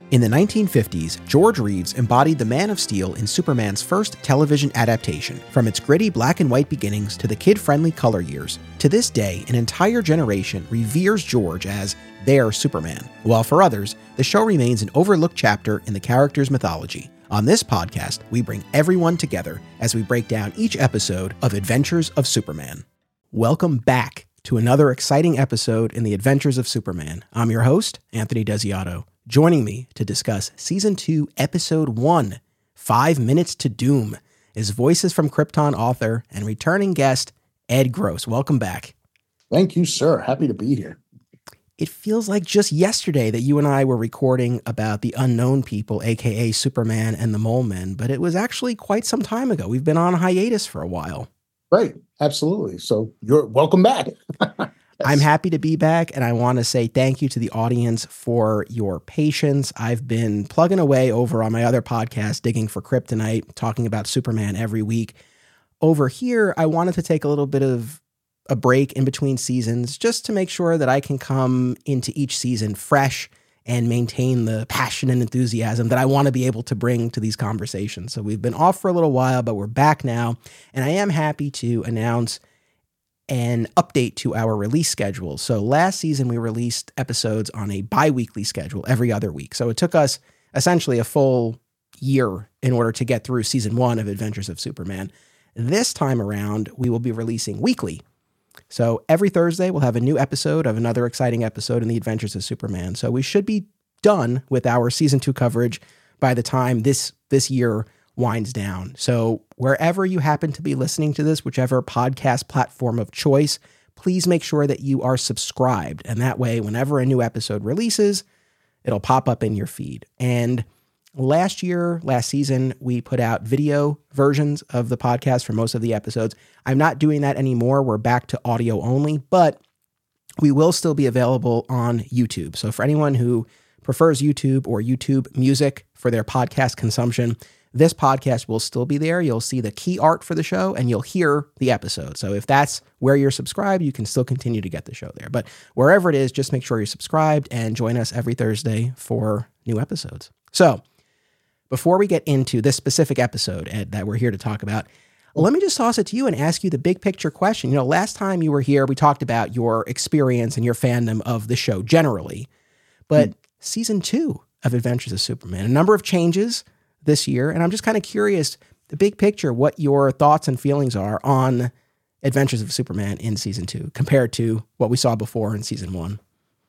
In the 1950s, George Reeves embodied the Man of Steel in Superman's first television adaptation. From its gritty black and white beginnings to the kid-friendly color years, to this day, an entire generation reveres George as their Superman, while for others, the show remains an overlooked chapter in the character's mythology. On this podcast, we bring everyone together as we break down each episode of Adventures of Superman. Welcome back to another exciting episode in the Adventures of Superman. I'm your host, Anthony Desiato. Joining me to discuss Season 2, Episode 1, 5 Minutes to Doom, is Voices from Krypton author and returning guest, Ed Gross. Welcome back. Thank you, sir. Happy to be here. It feels like just yesterday that you and I were recording about the Unknown People, aka Superman and the Mole Men, but it was actually quite some time ago. We've been on hiatus for a while. Right. Absolutely. So you're welcome back. I'm happy to be back, and I want to say thank you to the audience for your patience. I've been plugging away over on my other podcast, Digging for Kryptonite, talking about Superman every week. Over here, I wanted to take a little bit of a break in between seasons just to make sure that I can come into each season fresh and maintain the passion and enthusiasm that I want to be able to bring to these conversations. So we've been off for a little while, but we're back now, and I am happy to announce an update to our release schedule. So last season, we released episodes on a bi-weekly schedule every other week. So it took us essentially a full year in order to get through Season 1 of Adventures of Superman. This time around, we will be releasing weekly. So every Thursday, we'll have a new episode of another exciting episode in the Adventures of Superman. So we should be done with our Season 2 coverage by the time this year winds down. So wherever you happen to be listening to this, whichever podcast platform of choice, please make sure that you are subscribed. And that way, whenever a new episode releases, it'll pop up in your feed. And last season, we put out video versions of the podcast for most of the episodes. I'm not doing that anymore. We're back to audio only, but we will still be available on YouTube. So for anyone who prefers YouTube or YouTube music for their podcast consumption, this podcast will still be there. You'll see the key art for the show and you'll hear the episode. So if that's where you're subscribed, you can still continue to get the show there. But wherever it is, just make sure you're subscribed and join us every Thursday for new episodes. So before we get into this specific episode, Ed, that we're here to talk about, let me just toss it to you and ask you the big picture question. You know, last time you were here, we talked about your experience and your fandom of the show generally, but Season 2 of Adventures of Superman, a number of changes this year. And I'm just kind of curious, the big picture, what your thoughts and feelings are on Adventures of Superman in Season 2 compared to what we saw before in Season 1.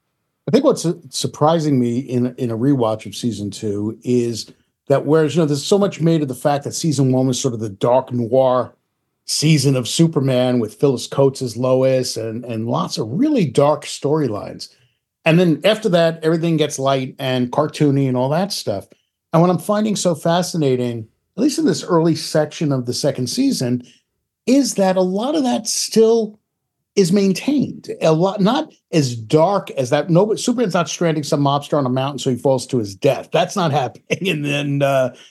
I think what's surprising me in a rewatch of Season 2 is that whereas, there's so much made of the fact that Season 1 was sort of the dark noir season of Superman with Phyllis Coates as Lois and lots of really dark storylines. And then after that, everything gets light and cartoony and all that stuff. And what I'm finding so fascinating, at least in this early section of the second season, is that a lot of that still is maintained. A lot, not as dark as that. No, but Superman's not stranding some mobster on a mountain so he falls to his death. That's not happening in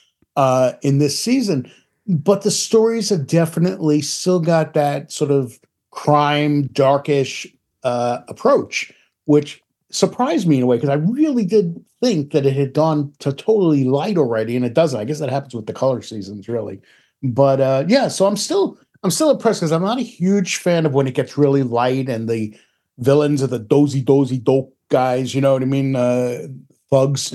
this season. But the stories have definitely still got that sort of crime, darkish approach, which surprised me in a way, because I really did think that it had gone to totally light already, and it doesn't. I guess that happens with the color seasons, really. But so I'm still impressed, because I'm not a huge fan of when it gets really light and the villains are the dozy dope guys, you know what I mean? Thugs.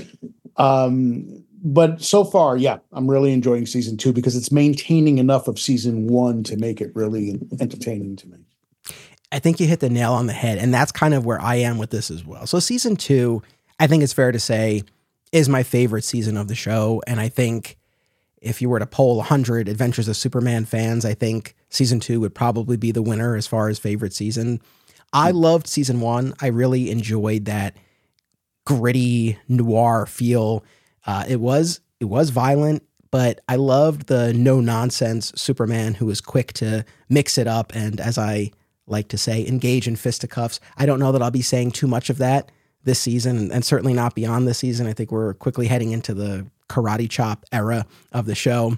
But so far, yeah, I'm really enjoying Season 2 because it's maintaining enough of Season 1 to make it really entertaining to me. I think you hit the nail on the head, and that's kind of where I am with this as well. So Season 2, I think it's fair to say, is my favorite season of the show. And I think if you were to poll 100 Adventures of Superman fans, I think Season 2 would probably be the winner as far as favorite season. I loved Season 1. I really enjoyed that gritty noir feel. It was violent, but I loved the no-nonsense Superman who was quick to mix it up and, as I like to say, engage in fisticuffs. I don't know that I'll be saying too much of that this season, and certainly not beyond this season. I think we're quickly heading into the karate chop era of the show.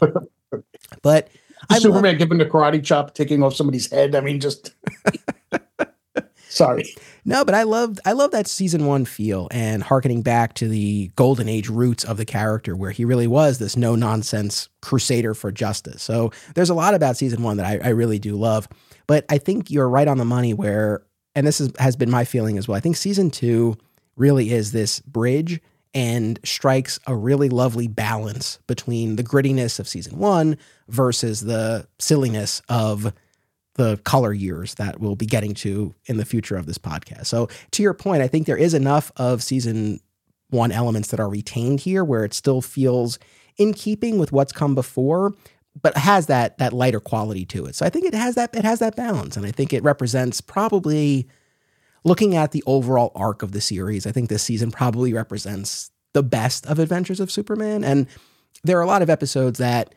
But Superman giving the karate chop, taking off somebody's head. I mean, just Sorry. No, but I love that season 1 feel and harkening back to the golden age roots of the character where he really was this no nonsense crusader for justice. So there's a lot about season 1 that I really do love, but I think you're right on the money where, and this has been my feeling as well. I think season 2 really is this bridge and strikes a really lovely balance between the grittiness of season 1 versus the silliness of the color years that we'll be getting to in the future of this podcast. So to your point, I think there is enough of season 1 elements that are retained here where it still feels in keeping with what's come before, but has that lighter quality to it. So I think it has that balance. And I think it represents, probably looking at the overall arc of the series, I think this season probably represents the best of Adventures of Superman. And there are a lot of episodes that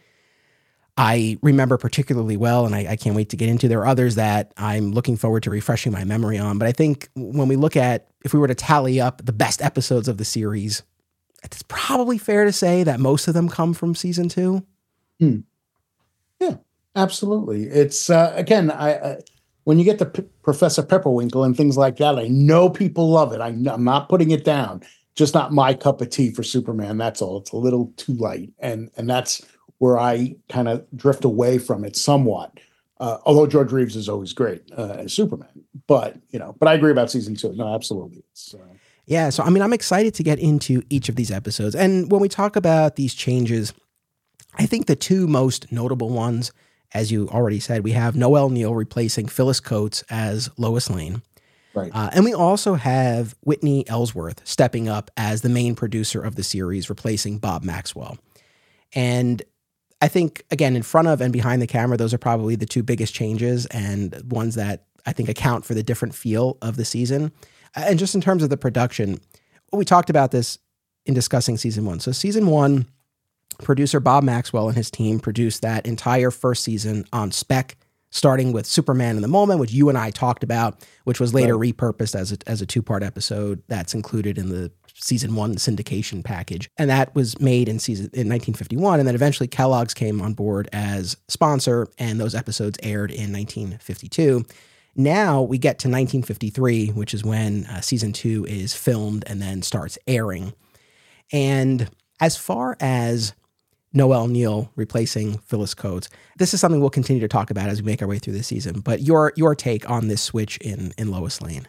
I remember particularly well, and I can't wait to get into. There are others that I'm looking forward to refreshing my memory on. But I think when we look at, if we were to tally up the best episodes of the series, it's probably fair to say that most of them come from season 2. Yeah, absolutely. It's, again, when you get to Professor Pepperwinkle and things like that, I know people love it. I'm not putting it down. Just not my cup of tea for Superman. That's all. It's a little too light. And that's where I kind of drift away from it somewhat. Although George Reeves is always great as Superman, but I agree about season 2. No, absolutely. Yeah. So, I mean, I'm excited to get into each of these episodes. And when we talk about these changes, I think the 2 most notable ones, as you already said, we have Noel Neill replacing Phyllis Coates as Lois Lane. Right. And we also have Whitney Ellsworth stepping up as the main producer of the series, replacing Bob Maxwell. And I think, again, in front of and behind the camera, those are probably the 2 biggest changes and ones that I think account for the different feel of the season. And just in terms of the production, we talked about this in discussing season 1. So season 1, producer Bob Maxwell and his team produced that entire first season on spec, starting with Superman in the Moment, which you and I talked about, which was later repurposed as a 2-part episode that's included in the season 1 syndication package. And that was made in 1951. And then eventually Kellogg's came on board as sponsor, and those episodes aired in 1952. Now we get to 1953, which is when season 2 is filmed and then starts airing. And as far as Noel Neill replacing Phyllis Coates, this is something we'll continue to talk about as we make our way through the season. But your take on this switch in Lois Lane?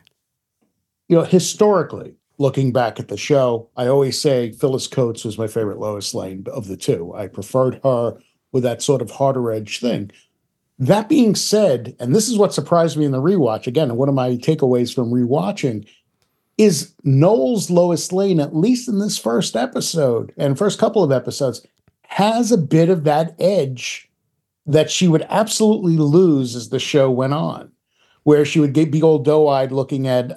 Historically, looking back at the show, I always say Phyllis Coates was my favorite Lois Lane of the 2. I preferred her with that sort of harder edge thing. That being said, and this is what surprised me in the rewatch, again, one of my takeaways from rewatching, is Noel's Lois Lane, at least in this first episode and first couple of episodes, has a bit of that edge that she would absolutely lose as the show went on, where she would be all doe-eyed looking at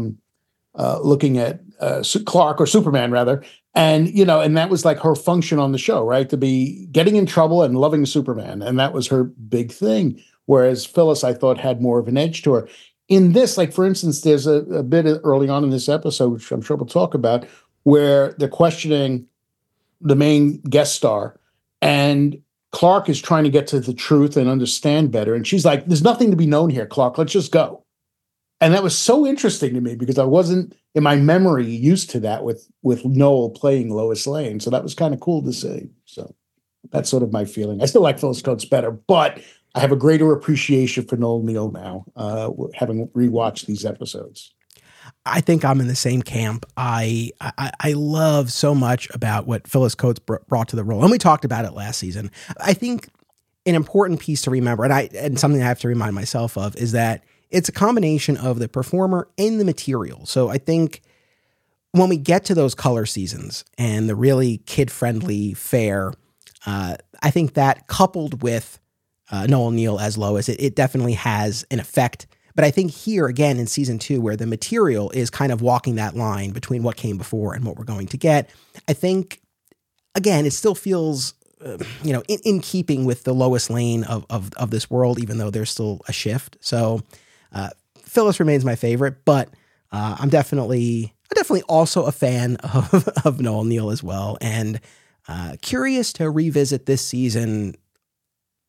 Clark, or Superman rather, and and that was like her function on the show, right? To be getting in trouble and loving Superman, and that was her big thing. Whereas Phyllis, I thought, had more of an edge to her. In this, like for instance, there's a bit early on in this episode, which I'm sure we'll talk about, where they're questioning the main guest star, and Clark is trying to get to the truth and understand better. And she's like, "There's nothing to be known here, Clark. Let's just go." And that was so interesting to me because I wasn't in my memory used to that with Noel playing Lois Lane. So that was kind of cool to see. So that's sort of my feeling. I still like Phyllis Coates better, but I have a greater appreciation for Noel Neill now, having rewatched these episodes. I think I'm in the same camp. I love so much about what Phyllis Coates brought to the role. And we talked about it last season. I think an important piece to remember, and something I have to remind myself of, is that it's a combination of the performer and the material. So I think when we get to those color seasons and the really kid-friendly fare, I think that coupled with Noel Neill as Lois, it definitely has an effect. But I think here, again, in season 2, where the material is kind of walking that line between what came before and what we're going to get, I think, again, it still feels, in keeping with the Lois Lane of this world, even though there's still a shift. So Phyllis remains my favorite, but I'm definitely also a fan of Noel Neill as well, and curious to revisit this season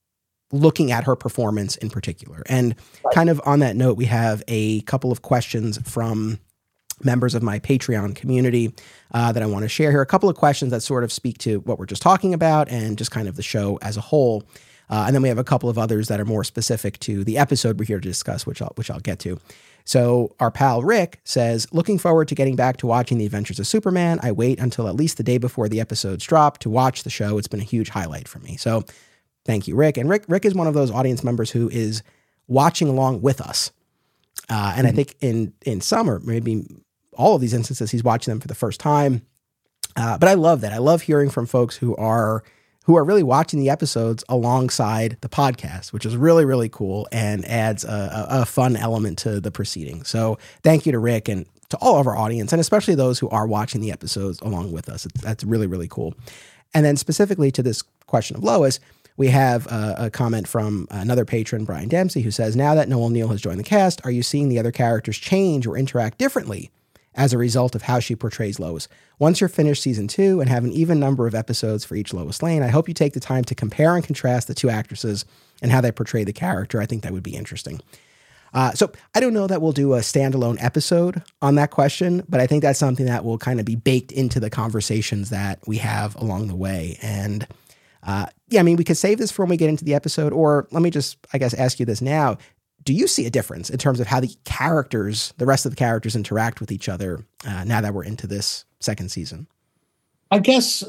looking at her performance in particular. And kind of on that note, we have a couple of questions from members of my Patreon community that I want to share here. A couple of questions that sort of speak to what we're just talking about and just kind of the show as a whole. And then we have a couple of others that are more specific to the episode we're here to discuss, which I'll get to. So our pal Rick says, looking forward to getting back to watching The Adventures of Superman. I wait until at least the day before the episodes drop to watch the show. It's been a huge highlight for me. So thank you, Rick. And Rick is one of those audience members who is watching along with us. And I think in some or maybe all of these instances, he's watching them for the first time. But I love that. I love hearing from folks who are really watching the episodes alongside the podcast, which is really, really cool and adds a fun element to the proceedings. So thank you to Rick and to all of our audience, and especially those who are watching the episodes along with us. That's really, really cool. And then specifically to this question of Lois, we have a comment from another patron, Brian Dempsey, who says, now that Noel Neill has joined the cast, are you seeing the other characters change or interact differently as a result of how she portrays Lois? Once you're finished season 2 and have an even number of episodes for each Lois Lane, I hope you take the time to compare and contrast the two actresses and how they portray the character. I think that would be interesting. So I don't know that we'll do a standalone episode on that question, but I think that's something that will kind of be baked into the conversations that we have along the way. And yeah, I mean, we could save this for when we get into the episode, or let me just, I guess, ask you this now. Do you see a difference in terms of how the rest of the characters interact with each other now that we're into this second season? I guess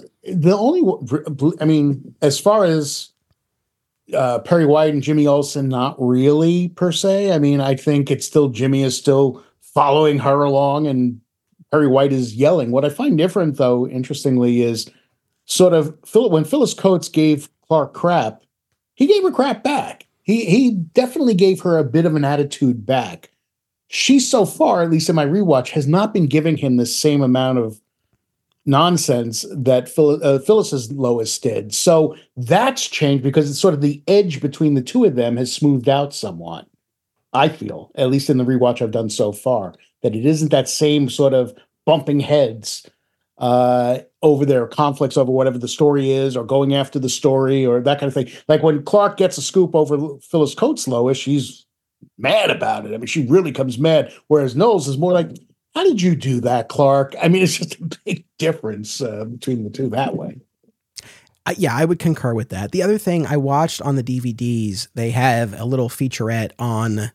as far as Perry White and Jimmy Olsen, not really per se. I mean, I think it's still Jimmy is still following her along and Perry White is yelling. What I find different, though, interestingly, is sort of when Phyllis Coates gave Clark crap, he gave her crap back. He definitely gave her a bit of an attitude back. She, so far, at least in my rewatch, has not been giving him the same amount of nonsense that Phyllis's Lois did. So that's changed because it's sort of the edge between the two of them has smoothed out somewhat. I feel, at least in the rewatch I've done so far, that it isn't that same sort of bumping heads over their conflicts over whatever the story is, or going after the story, or that kind of thing. Like when Clark gets a scoop over Phyllis Coates' Lois, she's mad about it. I mean, she really comes mad. Whereas Knowles is more like, how did you do that, Clark? I mean, it's just a big difference between the two that way. Yeah, I would concur with that. The other thing I watched on the DVDs, they have a little featurette on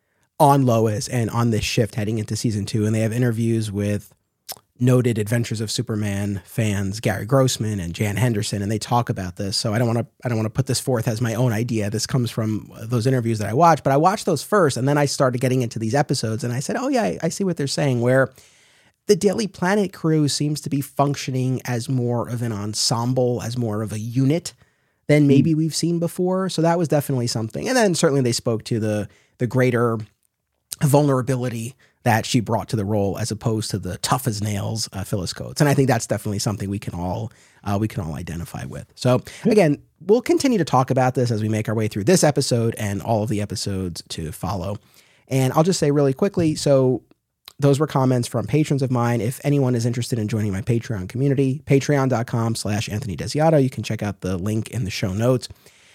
Lois and on this shift heading into season 2. And they have interviews with noted Adventures of Superman fans, Gary Grossman and Jan Henderson, and they talk about this. So I don't want to put this forth as my own idea. This comes from those interviews that I watched, but I watched those first, and then I started getting into these episodes, and I said, oh yeah, I see what they're saying, where the Daily Planet crew seems to be functioning as more of an ensemble, as more of a unit than maybe we've seen before. So that was definitely something. And then certainly they spoke to the greater vulnerability that she brought to the role as opposed to the tough as nails Phyllis Coates. And I think that's definitely something we can all identify with. So again, we'll continue to talk about this as we make our way through this episode and all of the episodes to follow. And I'll just say really quickly, so those were comments from patrons of mine. If anyone is interested in joining my Patreon community, patreon.com/Anthony Desiato, you can check out the link in the show notes.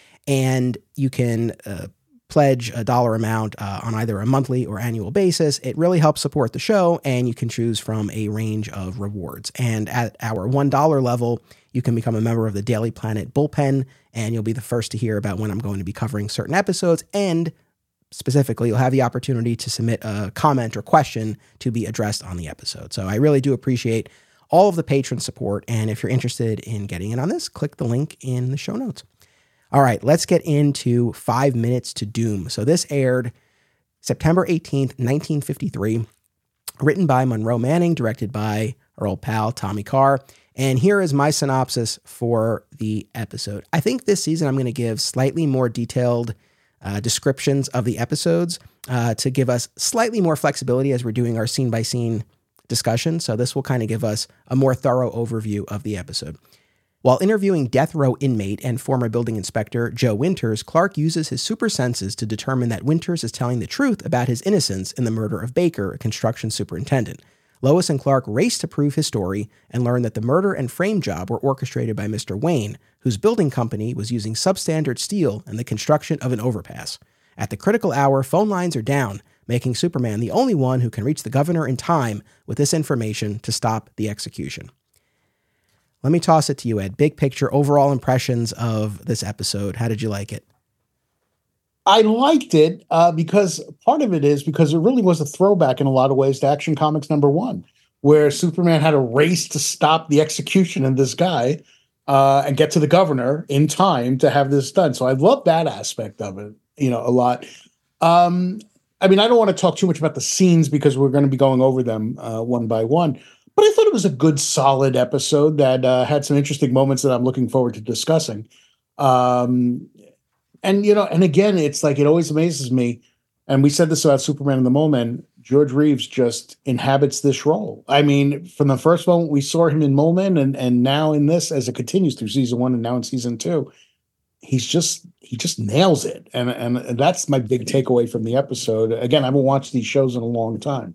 And you can pledge a dollar amount on either a monthly or annual basis. It really helps support the show, and you can choose from a range of rewards. And at our $1 level, you can become a member of the Daily Planet Bullpen, and you'll be the first to hear about when I'm going to be covering certain episodes. And specifically, you'll have the opportunity to submit a comment or question to be addressed on the episode. So I really do appreciate all of the patron support. And if you're interested in getting in on this, click the link in the show notes. All right, let's get into 5 Minutes to Doom. So this aired September 18th, 1953, written by Monroe Manning, directed by our old pal, Tommy Carr. And here is my synopsis for the episode. I think this season I'm going to give slightly more detailed descriptions of the episodes to give us slightly more flexibility as we're doing our scene-by-scene discussion. So this will kind of give us a more thorough overview of the episode. While interviewing death row inmate and former building inspector Joe Winters, Clark uses his super senses to determine that Winters is telling the truth about his innocence in the murder of Baker, a construction superintendent. Lois and Clark race to prove his story and learn that the murder and frame job were orchestrated by Mr. Wayne, whose building company was using substandard steel in the construction of an overpass. At the critical hour, phone lines are down, making Superman the only one who can reach the governor in time with this information to stop the execution. Let me toss it to you, Ed. Big picture, overall impressions of this episode. How did you like it? I liked it because part of it is because it really was a throwback in a lot of ways to Action Comics #1, where Superman had a race to stop the execution of this guy and get to the governor in time to have this done. So I love that aspect of it, a lot. I don't want to talk too much about the scenes because we're going to be going over them one by one. But I thought it was a good, solid episode that had some interesting moments that I'm looking forward to discussing. And again, it's like, it always amazes me. And we said this about Superman in the Moment. George Reeves just inhabits this role. I mean, from the first moment we saw him in Moment and now in this, as it continues through season 1 and now in season 2, he just nails it. And that's my big takeaway from the episode. Again, I haven't watched these shows in a long time.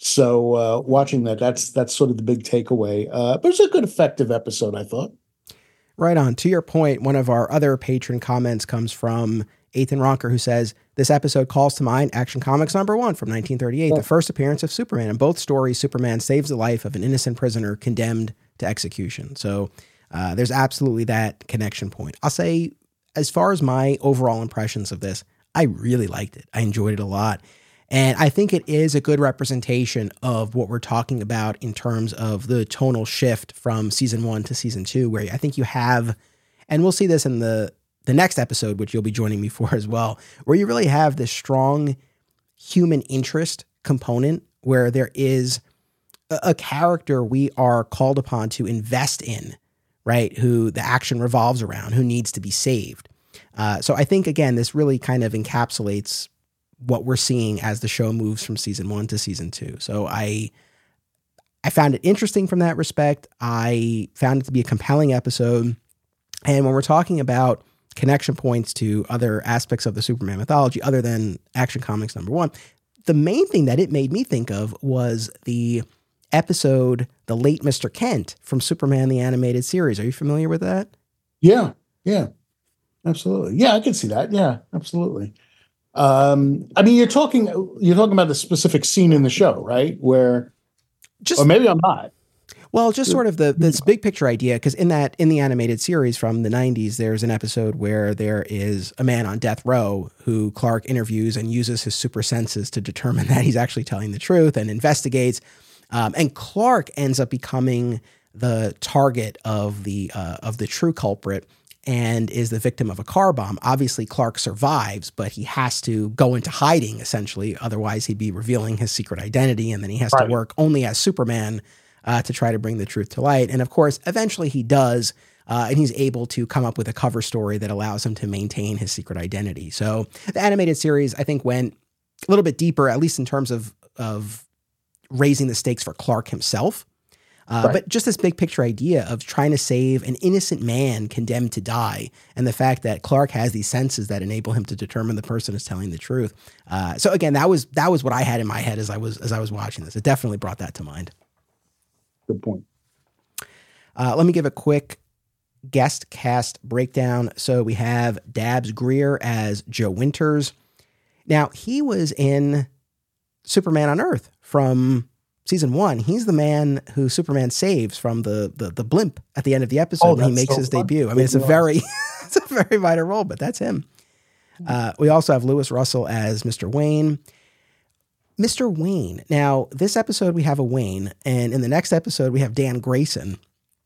So watching that's sort of the big takeaway. But it's a good, effective episode, I thought. Right on. To your point, one of our other patron comments comes from Ethan Ronker, who says, this episode calls to mind Action Comics #1 from 1938, the first appearance of Superman. In both stories, Superman saves the life of an innocent prisoner condemned to execution. So there's absolutely that connection point. I'll say, as far as my overall impressions of this, I really liked it. I enjoyed it a lot. And I think it is a good representation of what we're talking about in terms of the tonal shift from season 1 to season 2, where I think you have, and we'll see this in the next episode, which you'll be joining me for as well, where you really have this strong human interest component where there is a character we are called upon to invest in, right? Who the action revolves around, who needs to be saved. So I think, again, this really kind of encapsulates what we're seeing as the show moves from season 1 to season 2. So I found it interesting from that respect. I found it to be a compelling episode. And when we're talking about connection points to other aspects of the Superman mythology, other than Action Comics #1, the main thing that it made me think of was the episode, The Late Mr. Kent from Superman the Animated Series. Are you familiar with that? Yeah, absolutely. Yeah, I can see that. Yeah, absolutely. You're talking about the specific scene in the show, right? Or maybe I'm not. Well, just sort of this big picture idea, because in the animated series from the 90s, there's an episode where there is a man on death row who Clark interviews and uses his super senses to determine that he's actually telling the truth and investigates. And Clark ends up becoming the target of the true culprit and is the victim of a car bomb. Obviously, Clark survives, but he has to go into hiding, essentially. Otherwise, he'd be revealing his secret identity, and then he has to work only as Superman to try to bring the truth to light. And of course, eventually he does, and he's able to come up with a cover story that allows him to maintain his secret identity. So the animated series, I think, went a little bit deeper, at least in terms of raising the stakes for Clark himself. But just this big picture idea of trying to save an innocent man condemned to die, and the fact that Clark has these senses that enable him to determine the person is telling the truth. So again, that was what I had in my head as I was watching this. It definitely brought that to mind. Good point. Let me give a quick guest cast breakdown. So we have Dabbs Greer as Joe Winters. Now, he was in Superman on Earth from season 1. He's the man who Superman saves from the blimp at the end of the episode when he makes his debut. I mean, it's a very vital role, but that's him. We also have Lewis Russell as Mr. Wayne. Mr. Wayne. Now, this episode we have a Wayne, and in the next episode we have Dan Grayson.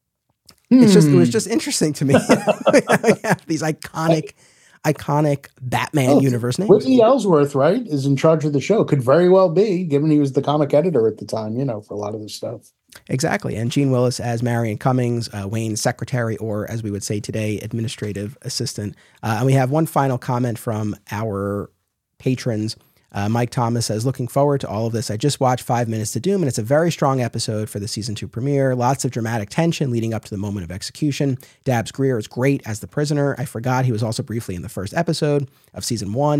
It was just interesting to me. We have these iconic Batman universe names. Whitney Ellsworth, right, is in charge of the show. Could very well be, given he was the comic editor at the time, for a lot of this stuff. Exactly. And Gene Willis as Marion Cummings, Wayne's secretary, or as we would say today, administrative assistant. And we have one final comment from our patrons. Mike Thomas says, looking forward to all of this. I just watched 5 Minutes to Doom, and it's a very strong episode for the season 2 premiere. Lots of dramatic tension leading up to the moment of execution. Dabbs Greer is great as the prisoner. I forgot he was also briefly in the first episode of season 1.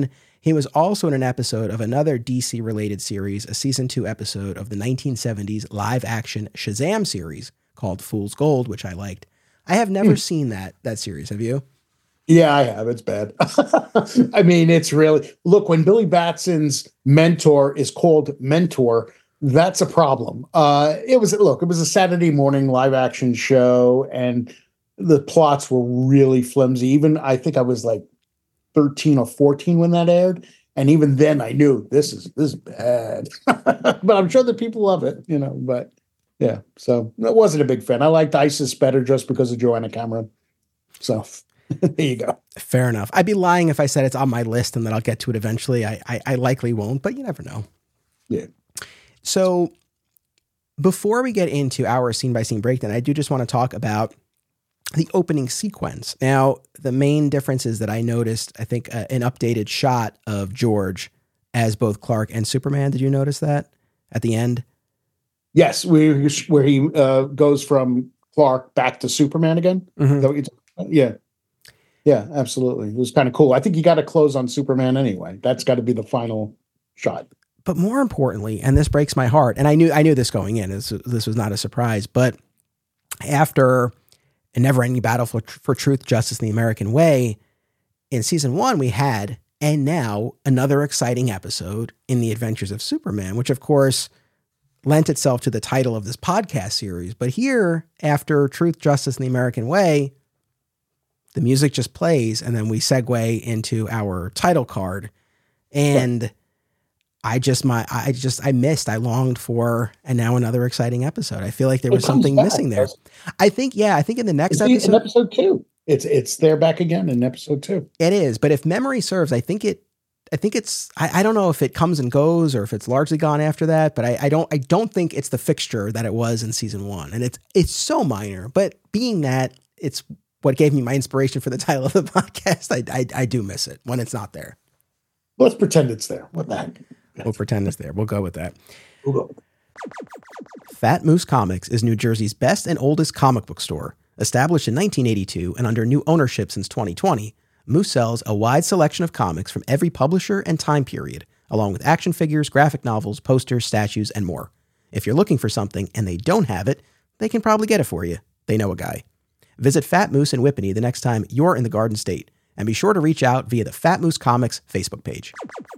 He was also in an episode of another DC-related series, a season 2 episode of the 1970s live-action Shazam series called Fool's Gold, which I liked. I have never seen that series. Have you? Yeah, I have. It's bad. I mean, it's really, look, when Billy Batson's mentor is called Mentor, that's a problem. It was a Saturday morning live action show, and the plots were really flimsy. Even I think I was like 13 or 14 when that aired. And even then I knew this is bad, but I'm sure that people love it, but yeah. So I wasn't a big fan. I liked ISIS better just because of Joanna Cameron. So there you go. Fair enough. I'd be lying if I said it's on my list and that I'll get to it eventually. I likely won't, but you never know. Yeah. So before we get into our scene by scene breakdown, I do just want to talk about the opening sequence. Now, the main differences that I noticed, I think an updated shot of George as both Clark and Superman. Did you notice that at the end? Yes, where he goes from Clark back to Superman again. Mm-hmm. Is that what you're talking about? Yeah. Yeah, absolutely. It was kind of cool. I think you got to close on Superman anyway. That's got to be the final shot. But more importantly, and this breaks my heart, and I knew this going in, this was not a surprise, but after a never-ending battle for truth, justice, and the American way, in season 1 we had, and now another exciting episode in the Adventures of Superman, which of course lent itself to the title of this podcast series. But here, after Truth, Justice, and the American Way, the music just plays, and then we segue into our title card. And I longed for, and now another exciting episode. I feel like there was something missing there. I think in the next episode. In episode 2. It's there back again in episode 2. It is, but if memory serves, I think it's, I don't know if it comes and goes or if it's largely gone after that, but I don't think it's the fixture that it was in season 1. And it's so minor, but being that it's what gave me my inspiration for the title of the podcast, I do miss it when it's not there. Let's pretend it's there. What the heck? We'll pretend it's there. We'll go with that. We'll go. Fat Moose Comics is New Jersey's best and oldest comic book store. Established in 1982 and under new ownership since 2020, Moose sells a wide selection of comics from every publisher and time period, along with action figures, graphic novels, posters, statues, and more. If you're looking for something and they don't have it, they can probably get it for you. They know a guy. Visit Fat Moose in Whippany the next time you're in the Garden State, and be sure to reach out via the Fat Moose Comics Facebook page.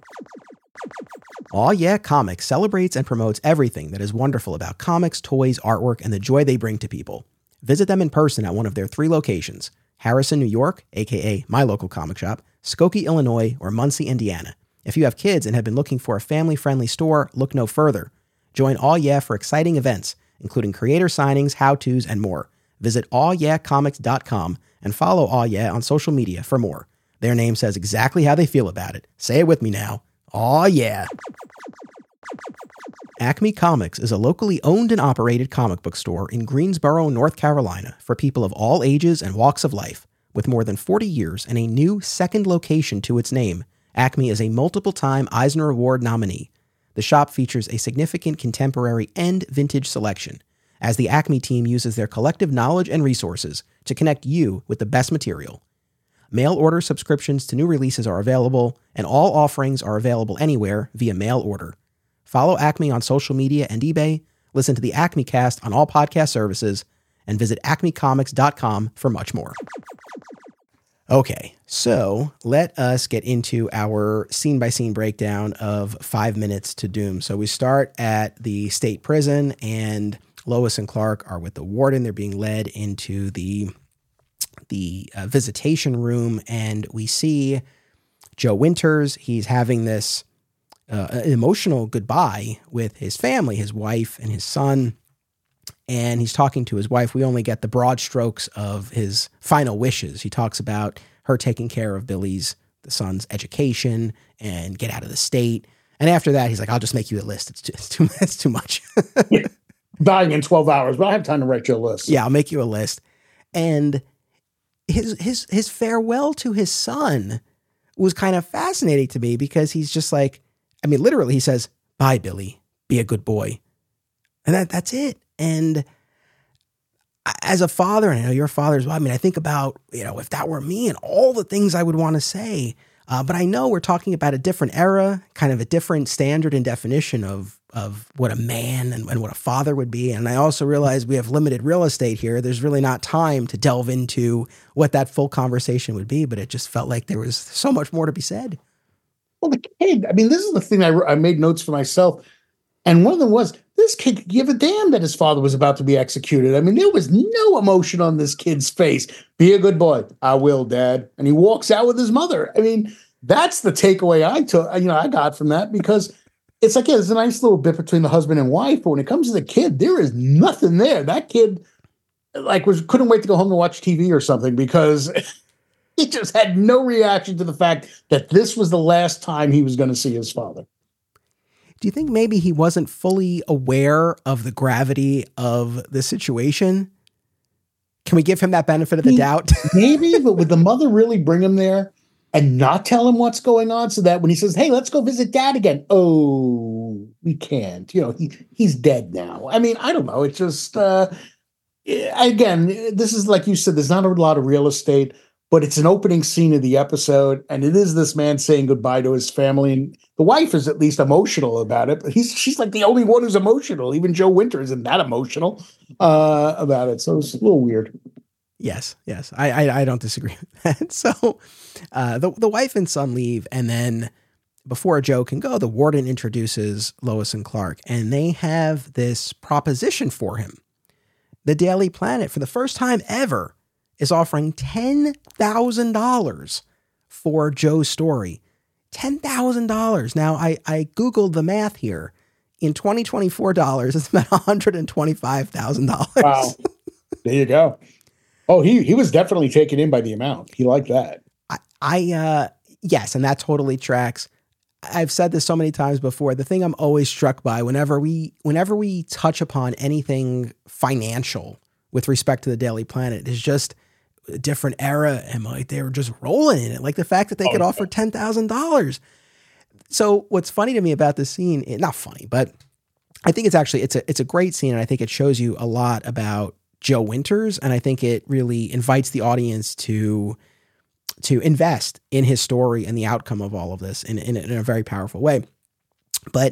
Aw Yeah Comics celebrates and promotes everything that is wonderful about comics, toys, artwork, and the joy they bring to people. Visit them in person at one of their 3 locations, Harrison, New York, aka my local comic shop, Skokie, Illinois, or Muncie, Indiana. If you have kids and have been looking for a family-friendly store, look no further. Join Aw Yeah for exciting events, including creator signings, how-tos, and more. Visit awyeahcomics.com and follow Aw Yeah on social media for more. Their name says exactly how they feel about it. Say it with me now. Aw yeah. Acme Comics is a locally owned and operated comic book store in Greensboro, North Carolina for people of all ages and walks of life. With more than 40 years and a new second location to its name, Acme is a multiple-time Eisner Award nominee. The shop features a significant contemporary and vintage selection, as the Acme team uses their collective knowledge and resources to connect you with the best material. Mail order subscriptions to new releases are available, and all offerings are available anywhere via mail order. Follow Acme on social media and eBay, listen to the Acme Cast on all podcast services, and visit acmecomics.com for much more. Okay, so let us get into our scene-by-scene breakdown of 5 Minutes to Doom. So we start at the state prison, and Lois and Clark are with the warden. They're being led into the visitation room, and we see Joe Winters. He's having this emotional goodbye with his family, his wife and his son, and he's talking to his wife. We only get the broad strokes of his final wishes. He talks about her taking care of the son's education and get out of the state. And after that, he's like, I'll just make you a list. It's too much. Yeah. Dying in 12 hours, but I have time to write you a list. Yeah, I'll make you a list. And his farewell to his son was kind of fascinating to me, because he's just like, I mean, literally he says, bye, Billy, be a good boy. And that's it. And as a father, and I know you're a father as well, I mean, I think about, if that were me and all the things I would want to say, But I know we're talking about a different era, kind of a different standard and definition of what a man and what a father would be. And I also realize we have limited real estate here. There's really not time to delve into what that full conversation would be, but it just felt like there was so much more to be said. Well, the kid, I mean, this is the thing I made notes for myself. And one of them was, this kid could give a damn that his father was about to be executed. I mean, there was no emotion on this kid's face. Be a good boy. I will, Dad. And he walks out with his mother. I mean, that's the takeaway I got from that, because it's like, yeah, there's a nice little bit between the husband and wife, but when it comes to the kid, there is nothing there. That kid couldn't wait to go home and watch TV or something, because he just had no reaction to the fact that this was the last time he was going to see his father. Do you think maybe he wasn't fully aware of the gravity of the situation? Can we give him that benefit of the doubt? Maybe, but would the mother really bring him there and not tell him what's going on, so that when he says, hey, let's go visit Dad again, oh, we can't. He's dead now. I mean, I don't know. It's just, again, this is like you said, there's not a lot of real estate, but it's an opening scene of the episode, and it is this man saying goodbye to his family. And the wife is at least emotional about it, but she's like the only one who's emotional. Even Joe Winter isn't that emotional about it. So it's a little weird. Yes. I don't disagree with that. So the wife and son leave, and then before Joe can go, the warden introduces Lois and Clark, and they have this proposition for him. The Daily Planet, for the first time ever, is offering $10,000 for Joe's story. $10,000. Now, I Googled the math here. In 2024 dollars, it's about $125,000. Wow. There you go. Oh, he was definitely taken in by the amount. He liked that. Yes, and that totally tracks. I've said this so many times before. The thing I'm always struck by whenever we touch upon anything financial with respect to the Daily Planet is just a different era, and like they were just rolling in it. Like the fact that they could offer $10,000. So what's funny to me about this scene, not funny, but I think it's a great scene, and I think it shows you a lot about Joe Winters, and I think it really invites the audience to invest in his story and the outcome of all of this in a very powerful way. But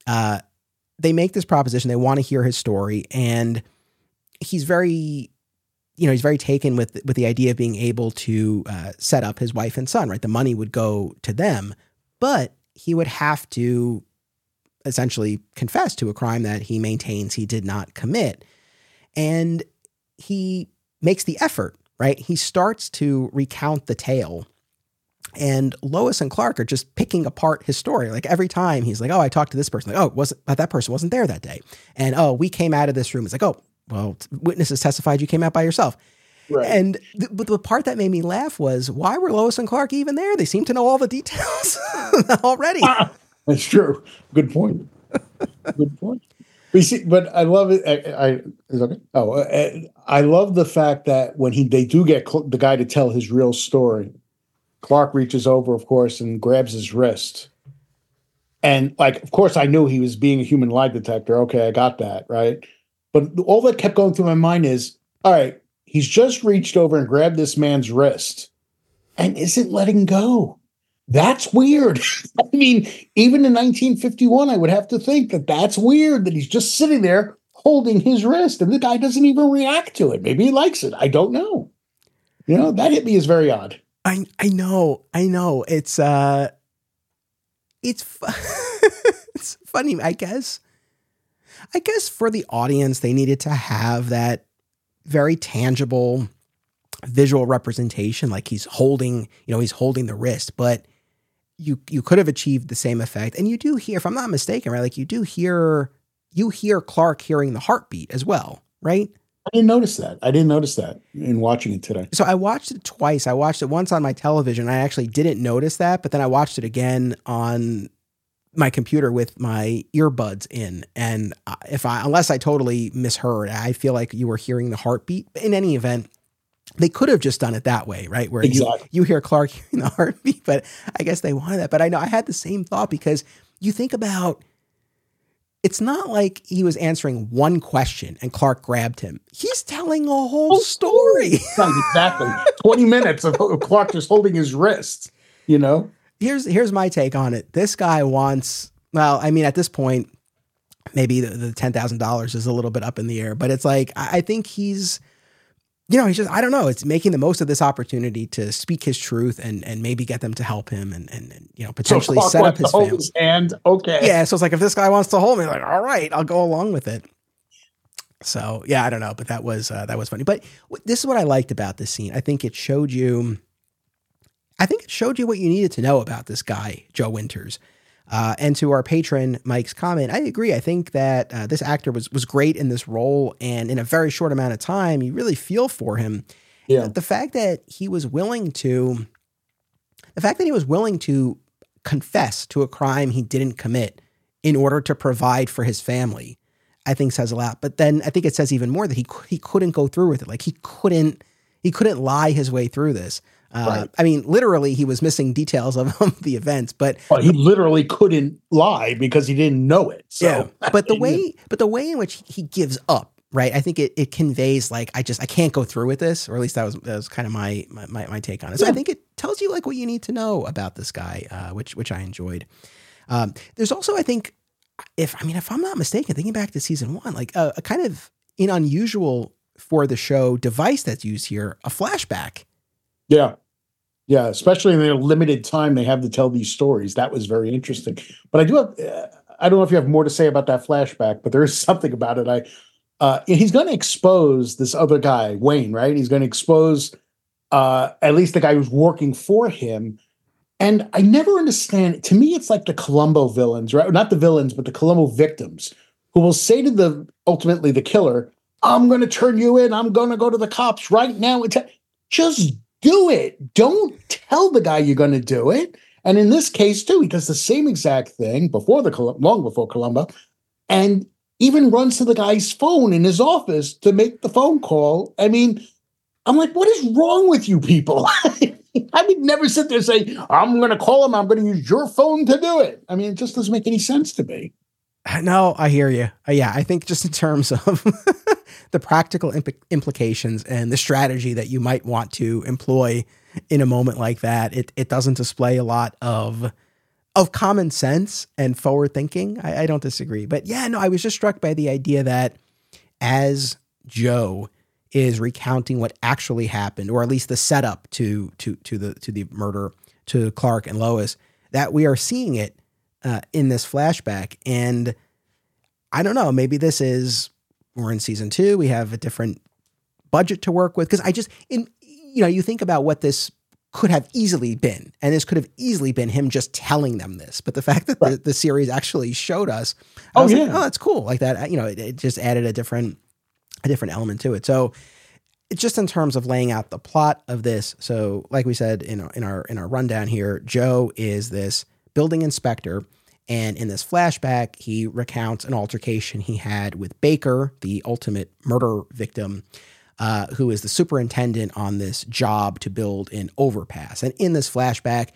they make this proposition. They want to hear his story, and he's very taken with the idea of being able to set up his wife and son, right? The money would go to them, but he would have to essentially confess to a crime that he maintains he did not commit. And he makes the effort, right? He starts to recount the tale, and Lois and Clark are just picking apart his story. Like every time he's like, oh, I talked to this person. Like, oh, that person wasn't there that day. And oh, we came out of this room. It's like, oh, well, witnesses testified you came out by yourself. Right. And the part that made me laugh was, why were Lois and Clark even there? They seem to know all the details already. That's true. Good point. Good point. But I love it. Is okay? I love the fact that when they do get the guy to tell his real story, Clark reaches over, of course, and grabs his wrist. And of course, I knew he was being a human lie detector. Okay, I got that, right? But all that kept going through my mind is, all right, he's just reached over and grabbed this man's wrist and isn't letting go. That's weird. I mean, even in 1951, I would have to think that that's weird that he's just sitting there holding his wrist and the guy doesn't even react to it. Maybe he likes it. I don't know. That hit me as very odd. I know. It's it's funny, I guess. I guess for the audience, they needed to have that very tangible visual representation. Like he's holding the wrist, but you could have achieved the same effect. And you do hear, if I'm not mistaken, right? Like you hear Clark hearing the heartbeat as well, right? I didn't notice that in watching it today. So I watched it twice. I watched it once on my television. I actually didn't notice that, but then I watched it again on my computer with my earbuds in. And unless I totally misheard, I feel like you were hearing the heartbeat. In any event, they could have just done it that way, right? Where exactly. you hear Clark hearing the heartbeat, but I guess they wanted that. But I know I had the same thought, because you think about, it's not like he was answering one question and Clark grabbed him. He's telling a whole story. Exactly. 20 minutes of Clark just holding his wrist, here's my take on it. This guy wants, well, I mean, at this point, maybe the $10,000 is a little bit up in the air, but it's like, I think he's just, I don't know. It's making the most of this opportunity to speak his truth and maybe get them to help him and potentially so set up his family. His hand. Okay. Yeah. So it's like, if this guy wants to hold me, like, all right, I'll go along with it. So yeah, I don't know, but that was funny. But this is what I liked about this scene. I think it showed you what you needed to know about this guy, Joe Winters. And to our patron, Mike's comment, I agree. I think that this actor was great in this role, and in a very short amount of time, you really feel for him. Yeah. The fact that he was willing to confess to a crime he didn't commit in order to provide for his family, I think says a lot. But then I think it says even more that he couldn't go through with it. Like he couldn't lie his way through this. Right. I mean, literally, he was missing details of the events, but he literally couldn't lie because he didn't know it. So, yeah, but the way in which he gives up, right? I think it conveys like I can't go through with this, or at least that was kind of my take on it. So I think it tells you like what you need to know about this guy, which I enjoyed. There's also, I think, if I'm not mistaken, thinking back to season 1, like a kind of an unusual for the show device that's used here, a flashback. Yeah. Yeah. Especially in the limited time they have to tell these stories. That was very interesting. But I don't know if you have more to say about that flashback, but there is something about it. He's going to expose this other guy, Wayne, right? He's going to expose at least the guy who's working for him. And I never understand. To me, it's like the Columbo villains, right? Not the villains, but the Columbo victims who will say to ultimately the killer, I'm going to turn you in. I'm going to go to the cops right now. Just do it. Don't tell the guy you're going to do it. And in this case, too, he does the same exact thing long before Columbo, and even runs to the guy's phone in his office to make the phone call. I mean, I'm like, what is wrong with you people? I would never sit there and say, I'm going to call him. I'm going to use your phone to do it. I mean, it just doesn't make any sense to me. No, I hear you. Yeah, I think just in terms of the practical implications and the strategy that you might want to employ in a moment like that, it doesn't display a lot of common sense and forward thinking. I don't disagree. But yeah, no, I was just struck by the idea that as Joe is recounting what actually happened, or at least the setup to the murder to Clark and Lois, that we are seeing it in this flashback. And I don't know, maybe we're in season 2. We have a different budget to work with. Cause you think about what this could have easily been, and this could have easily been him just telling them this. But the fact that the series actually showed us, I was like, oh, that's cool. Like that, it just added a different element to it. So it's just in terms of laying out the plot of this. So like we said in our rundown here, Joe is this building inspector, and in this flashback, he recounts an altercation he had with Baker, the ultimate murder victim, who is the superintendent on this job to build an overpass. And in this flashback,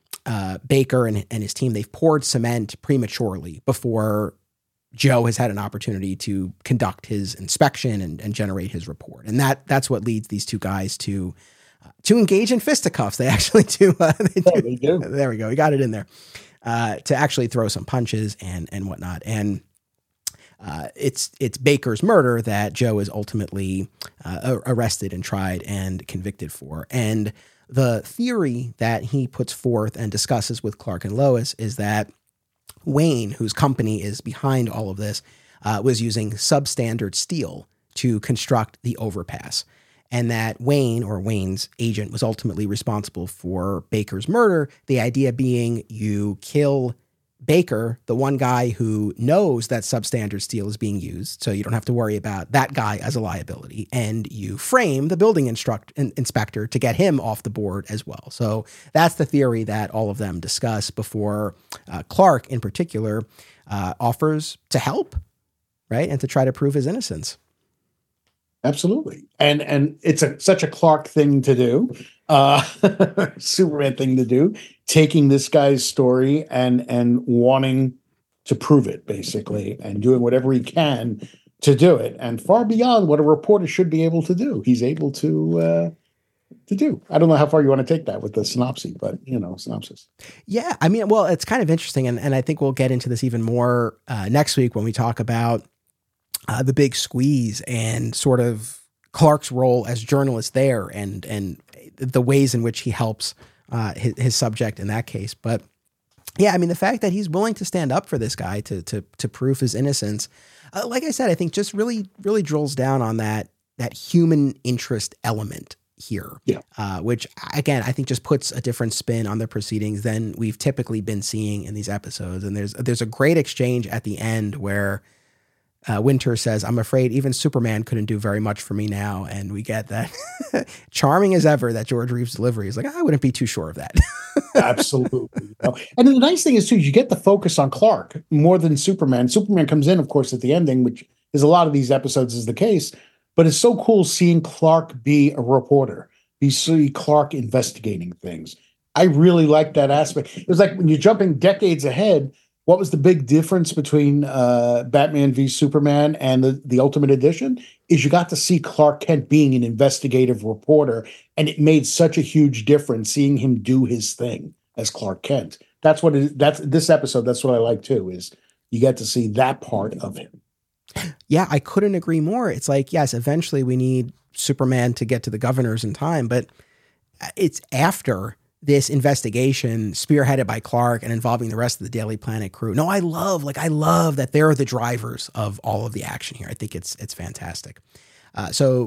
Baker and his team, they've poured cement prematurely before Joe has had an opportunity to conduct his inspection and generate his report. And that's what leads these two guys to engage in fisticuffs. They actually do. They do. There we go. We got it in there. To actually throw some punches and whatnot. And it's Baker's murder that Joe is ultimately arrested and tried and convicted for. And the theory that he puts forth and discusses with Clark and Lois is that Wayne, whose company is behind all of this, was using substandard steel to construct the overpass. And that Wayne's agent was ultimately responsible for Baker's murder. The idea being you kill Baker, the one guy who knows that substandard steel is being used, so you don't have to worry about that guy as a liability, and you frame the building inspector to get him off the board as well. So that's the theory that all of them discuss before Clark, in particular, offers to help, right, and to try to prove his innocence. Absolutely. And it's such a Clark thing to do, Superman thing to do, taking this guy's story and wanting to prove it, basically, and doing whatever he can to do it. And far beyond what a reporter should be able to do. He's able to to do. I don't know how far you want to take that with the synopsis, but synopsis. Yeah. I mean, well, it's kind of interesting. And I think we'll get into this even more next week when we talk about the big squeeze and sort of Clark's role as journalist there and the ways in which he helps his subject in that case. But yeah, I mean, the fact that he's willing to stand up for this guy to prove his innocence, like I said, I think just really, really drills down on that human interest element here, which again, I think just puts a different spin on the proceedings than we've typically been seeing in these episodes. And there's a great exchange at the end where Winter says, "I'm afraid even Superman couldn't do very much for me now." And we get that charming as ever that George Reeves delivery is like, I wouldn't be too sure of that. Absolutely. And the nice thing is too, you get the focus on Clark more than Superman. Superman comes in, of course, at the ending, which is a lot of these episodes is the case, but it's so cool seeing Clark be a reporter. You see Clark investigating things. I really like that aspect. It was like when you're jumping decades ahead, what was the big difference between Batman v Superman and the Ultimate Edition is you got to see Clark Kent being an investigative reporter, and it made such a huge difference seeing him do his thing as Clark Kent. That's this episode. That's what I like too, is you get to see that part of him. Yeah, I couldn't agree more. It's like, yes, eventually we need Superman to get to the governors in time, but it's after this investigation spearheaded by Clark and involving the rest of the Daily Planet crew. No, I love that they're the drivers of all of the action here. I think it's fantastic. So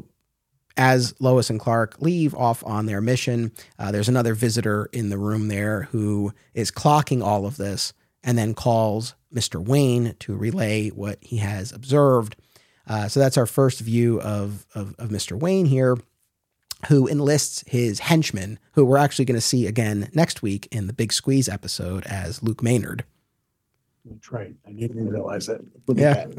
as Lois and Clark leave off on their mission, there's another visitor in the room there who is clocking all of this and then calls Mr. Wayne to relay what he has observed. So that's our first view of Mr. Wayne here, who enlists his henchman, who we're actually going to see again next week in the Big Squeeze episode as Luke Maynard. That's right. I didn't even realize that. Yeah.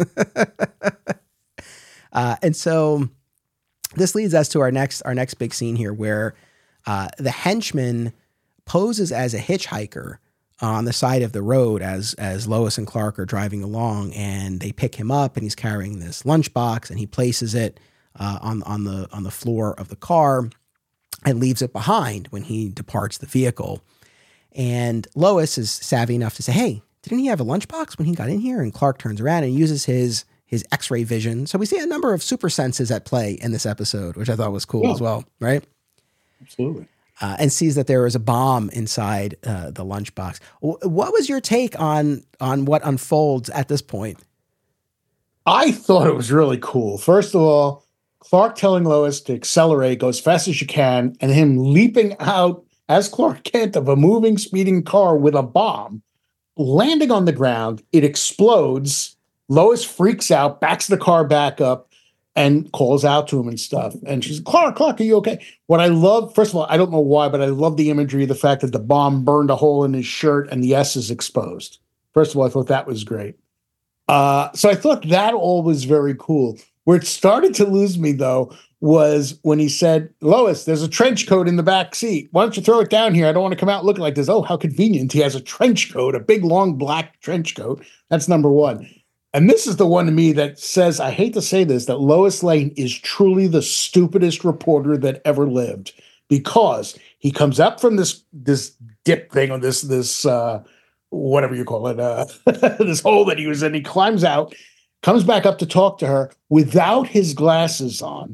And so this leads us to our next big scene here, where the henchman poses as a hitchhiker on the side of the road as Lois and Clark are driving along, and they pick him up, and he's carrying this lunchbox, and he places it on the floor of the car and leaves it behind when he departs the vehicle. And Lois is savvy enough to say, "Hey, didn't he have a lunchbox when he got in here?" And Clark turns around and uses his X-ray vision. So we see a number of super senses at play in this episode, which I thought was cool as well, right? Absolutely. And sees that there is a bomb inside the lunchbox. What was your take on what unfolds at this point? I thought it was really cool. First of all, Clark telling Lois to accelerate, go as fast as you can, and him leaping out as Clark Kent of a moving, speeding car with a bomb, landing on the ground. It explodes. Lois freaks out, backs the car back up, and calls out to him and stuff. And she's, Clark, are you okay? What I love, first of all, I don't know why, but I love the imagery of the fact that the bomb burned a hole in his shirt and the S is exposed. First of all, I thought that was great. So I thought that all was very cool. Where it started to lose me, though, was when he said, "Lois, there's a trench coat in the back seat. Why don't you throw it down here? I don't want to come out looking like this." Oh, how convenient. He has a trench coat, a big, long, black trench coat. That's number one. And this is the one to me that says, I hate to say this, that Lois Lane is truly the stupidest reporter that ever lived, because he comes up from this dip thing on this whatever you call it, this hole that he was in. He climbs out, comes back up to talk to her without his glasses on.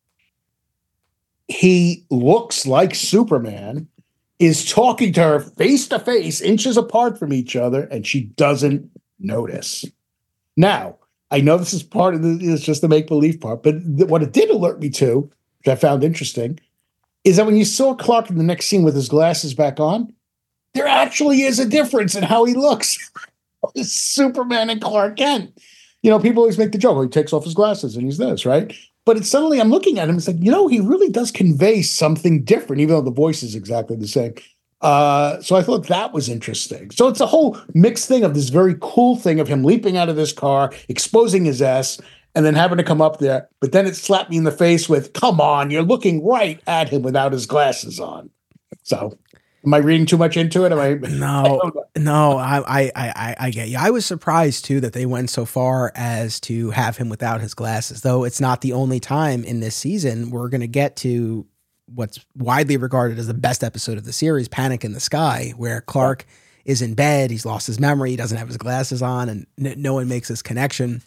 He looks like Superman, is talking to her face to face, inches apart from each other, and she doesn't notice. Now, I know this is part of it's just the make-believe part, but what it did alert me to, which I found interesting, is that when you saw Clark in the next scene with his glasses back on, there actually is a difference in how he looks. Superman and Clark Kent. You know, people always make the joke, he takes off his glasses and he's this, right? But it's suddenly I'm looking at him, it's like, he really does convey something different, even though the voice is exactly the same. So I thought that was interesting. So it's a whole mixed thing of this very cool thing of him leaping out of this car, exposing his ass, and then having to come up there. But then it slapped me in the face with, come on, you're looking right at him without his glasses on. So am I reading too much into it? No, I get you. I was surprised too that they went so far as to have him without his glasses, though it's not the only time in this season. We're going to get to what's widely regarded as the best episode of the series, Panic in the Sky, where Clark is in bed, he's lost his memory, he doesn't have his glasses on, and no one makes this connection.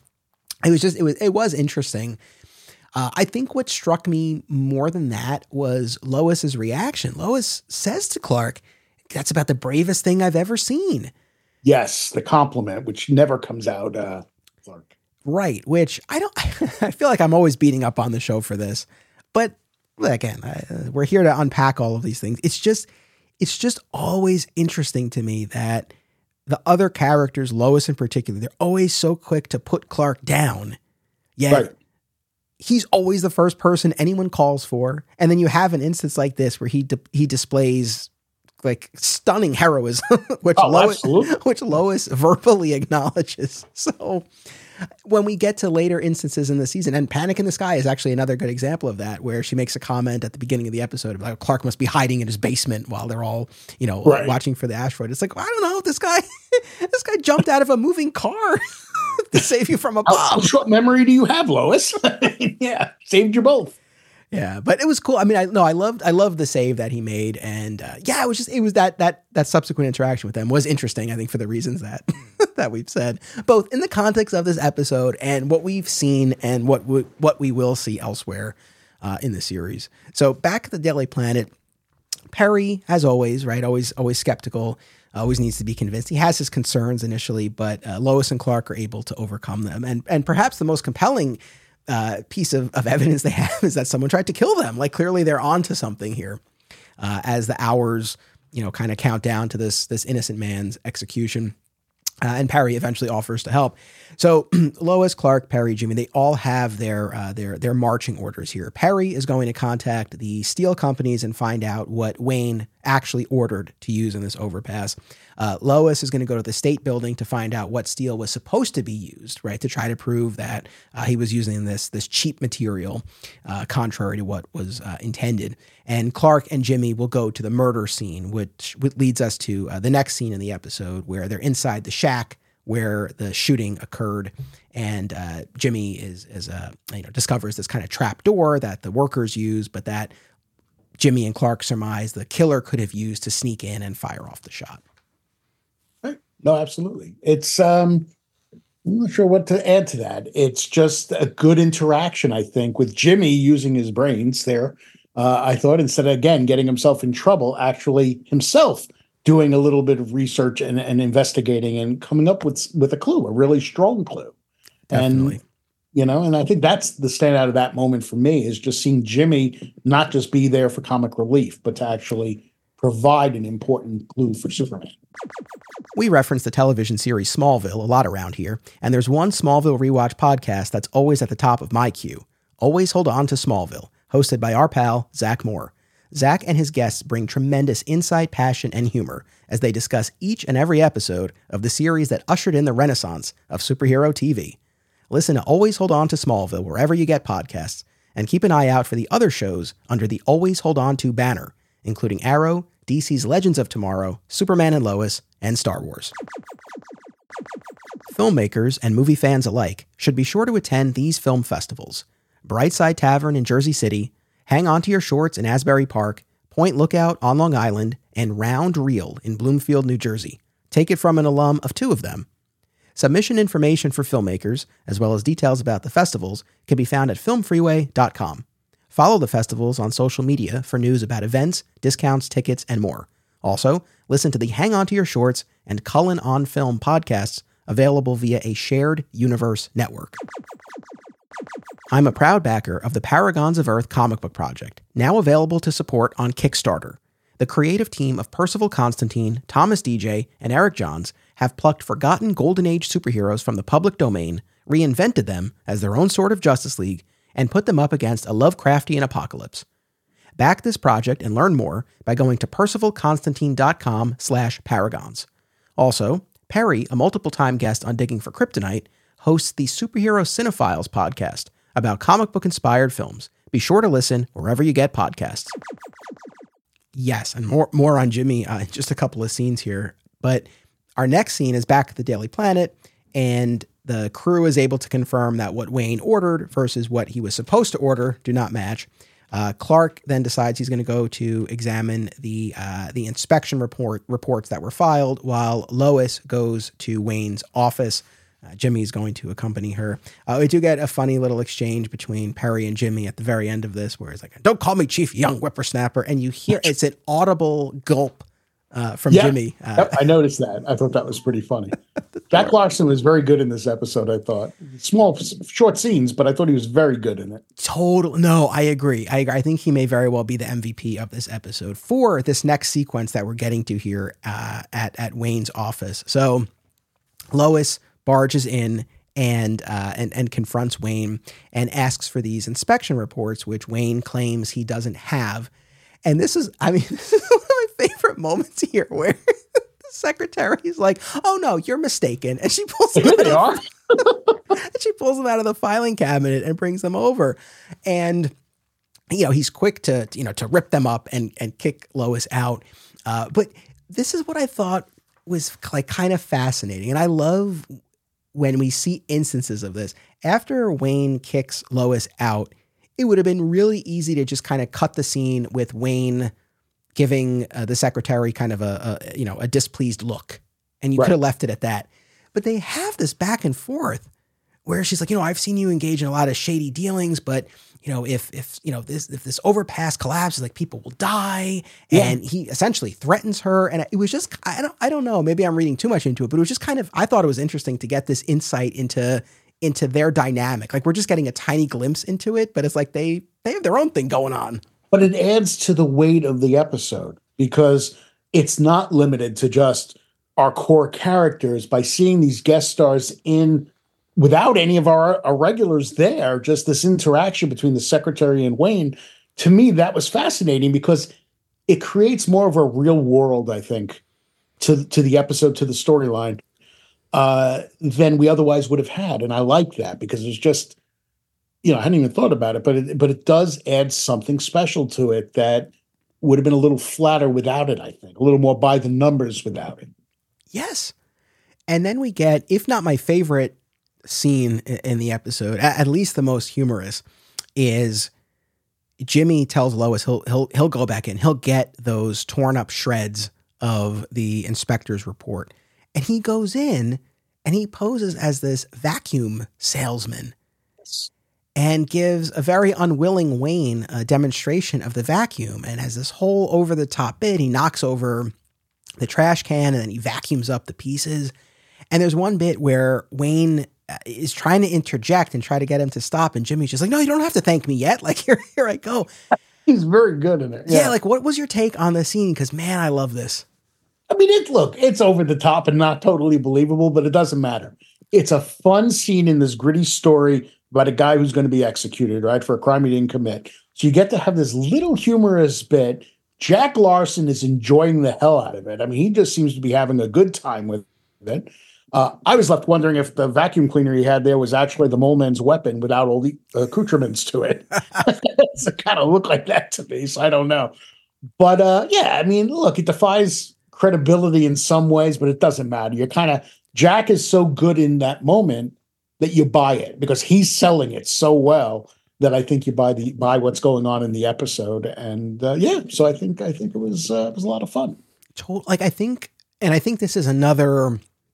It was interesting. I think what struck me more than that was Lois's reaction. Lois says to Clark, "That's about the bravest thing I've ever seen." Yes, the compliment, which never comes out, Clark. Right, which I feel like I'm always beating up on the show for this, but again, we're here to unpack all of these things. It's just always interesting to me that the other characters, Lois in particular, they're always so quick to put Clark down. Yet Right. he's always the first person anyone calls for. And then you have an instance like this where he displays like stunning heroism, which Lois verbally acknowledges. So when we get to later instances in the season, and Panic in the Sky is actually another good example of that, where she makes a comment at the beginning of the episode about Clark must be hiding in his basement while they're all, watching for the asteroid. It's like, I don't know, this guy jumped out of a moving car to save you from a bomb. How short memory do you have, Lois? Yeah, saved you both. Yeah, but it was cool. I mean, I loved the save that he made, and it was that subsequent interaction with them was interesting. I think for the reasons that that we've said, both in the context of this episode and what we've seen and what we will see elsewhere in the series. So back at the Daily Planet, Perry, as always, right, always skeptical, always needs to be convinced. He has his concerns initially, but Lois and Clark are able to overcome them, and perhaps the most compelling piece of evidence they have is that someone tried to kill them. Like, clearly they're onto something here as the hours, kind of count down to this innocent man's execution. And Perry eventually offers to help. So Lois, Clark, Perry, Jimmy, they all have their marching orders here. Perry is going to contact the steel companies and find out what Wayne actually ordered to use in this overpass. Lois is going to go to the state building to find out what steel was supposed to be used, right, to try to prove that he was using this cheap material, contrary to what was intended. And Clark and Jimmy will go to the murder scene, which leads us to the next scene in the episode where they're inside the shack where the shooting occurred, and Jimmy discovers this kind of trap door that the workers use, but that Jimmy and Clark surmise the killer could have used to sneak in and fire off the shot. Right. No, absolutely. It's I'm not sure what to add to that. It's just a good interaction, I think, with Jimmy using his brains there. I thought, instead of, again, getting himself in trouble, actually himself doing a little bit of research and investigating and coming up with a clue, a really strong clue. Definitely. And I think that's the standout of that moment for me, is just seeing Jimmy not just be there for comic relief, but to actually provide an important clue for Superman. We reference the television series Smallville a lot around here, and there's one Smallville rewatch podcast that's always at the top of my queue. Always Hold On to Smallville, hosted by our pal, Zach Moore. Zach and his guests bring tremendous insight, passion, and humor as they discuss each and every episode of the series that ushered in the renaissance of superhero TV. Listen to Always Hold On to Smallville wherever you get podcasts, and keep an eye out for the other shows under the Always Hold On to banner, including Arrow, DC's Legends of Tomorrow, Superman and Lois, and Star Wars. Filmmakers and movie fans alike should be sure to attend these film festivals: Brightside Tavern in Jersey City, Hang On to Your Shorts in Asbury Park, Point Lookout on Long Island, and Round Reel in Bloomfield, New Jersey. Take it from an alum of two of them. Submission information for filmmakers, as well as details about the festivals, can be found at filmfreeway.com. Follow the festivals on social media for news about events, discounts, tickets, and more. Also, listen to the Hang On to Your Shorts and Cullen on Film podcasts, available via a shared universe network. I'm a proud backer of the Paragons of Earth comic book project, now available to support on Kickstarter. The creative team of Percival Constantine, Thomas DJ, and Eric Johns have plucked forgotten Golden Age superheroes from the public domain, reinvented them as their own sort of Justice League, and put them up against a Lovecraftian apocalypse. Back this project and learn more by going to percivalconstantine.com/paragons. Also, Perry, a multiple-time guest on Digging for Kryptonite, hosts the Superhero Cinephiles podcast about comic book-inspired films. Be sure to listen wherever you get podcasts. Yes, and more on Jimmy in just a couple of scenes here. But our next scene is back at the Daily Planet, and the crew is able to confirm that what Wayne ordered versus what he was supposed to order do not match. Clark then decides he's going to go to examine the inspection reports that were filed, while Lois goes to Wayne's office. Jimmy's going to accompany her. We do get a funny little exchange between Perry and Jimmy at the very end of this, where he's like, "Don't call me Chief, young whippersnapper," and you hear it's an audible gulp from Jimmy. Yep, I noticed that. I thought that was pretty funny. Jack Larson was very good in this episode, I thought. Small, short scenes, but I thought he was very good in it. No, I agree. I think he may very well be the MVP of this episode for this next sequence that we're getting to here at Wayne's office. So Lois barges in and confronts Wayne and asks for these inspection reports, which Wayne claims he doesn't have. And this is one of my favorite moments here, where the secretary's like, "Oh no, you're mistaken," and she pulls them she pulls them out of the filing cabinet and brings them over. And he's quick to rip them up and kick Lois out. But this is what I thought was like kind of fascinating, and I love when we see instances of this. After Wayne kicks Lois out, it would have been really easy to just kind of cut the scene with Wayne giving the secretary kind of a displeased look, and you could have left it at that. But they have this back and forth where she's like, I've seen you engage in a lot of shady dealings, but if this overpass collapses, like, people will die. Yeah. And he essentially threatens her. And it was just, I don't know, maybe I'm reading too much into it, but it was just kind of, I thought it was interesting to get this insight into their dynamic. Like, we're just getting a tiny glimpse into it, but it's like they have their own thing going on. But it adds to the weight of the episode, because it's not limited to just our core characters. By seeing these guest stars in without any of our regulars there, just this interaction between the secretary and Wayne, to me, that was fascinating, because it creates more of a real world, I think, to the episode, to the storyline, than we otherwise would have had. And I like that, because it's just, I hadn't even thought about it, but it does add something special to it that would have been a little flatter without it, I think. A little more by the numbers without it. Yes. And then we get, if not my favorite scene in the episode, at least the most humorous, is Jimmy tells Lois he'll go back in. He'll get those torn up shreds of the inspector's report. And he goes in and he poses as this vacuum salesman. Yes. And gives a very unwilling Wayne a demonstration of the vacuum, and has this whole over-the-top bit. He knocks over the trash can and then he vacuums up the pieces. And there's one bit where Wayne is trying to interject and try to get him to stop, and Jimmy's just like, "No, you don't have to thank me yet. Like, here I go." He's very good in it. Yeah. Like, what was your take on the scene? Because, man, I love this. I mean, it's over the top and not totally believable, but it doesn't matter. It's a fun scene in this gritty story about a guy who's going to be executed, right, for a crime he didn't commit. So you get to have this little humorous bit. Jack Larson is enjoying the hell out of it. I mean, he just seems to be having a good time with it. I was left wondering if the vacuum cleaner he had there was actually the mole man's weapon without all the accoutrements to it. It kind of looked like that to me, so I don't know. But I mean, look, it defies credibility in some ways, but it doesn't matter. Jack is so good in that moment that you buy it, because he's selling it so well that I think you buy what's going on in the episode. And so I think it was a lot of fun. I think this is another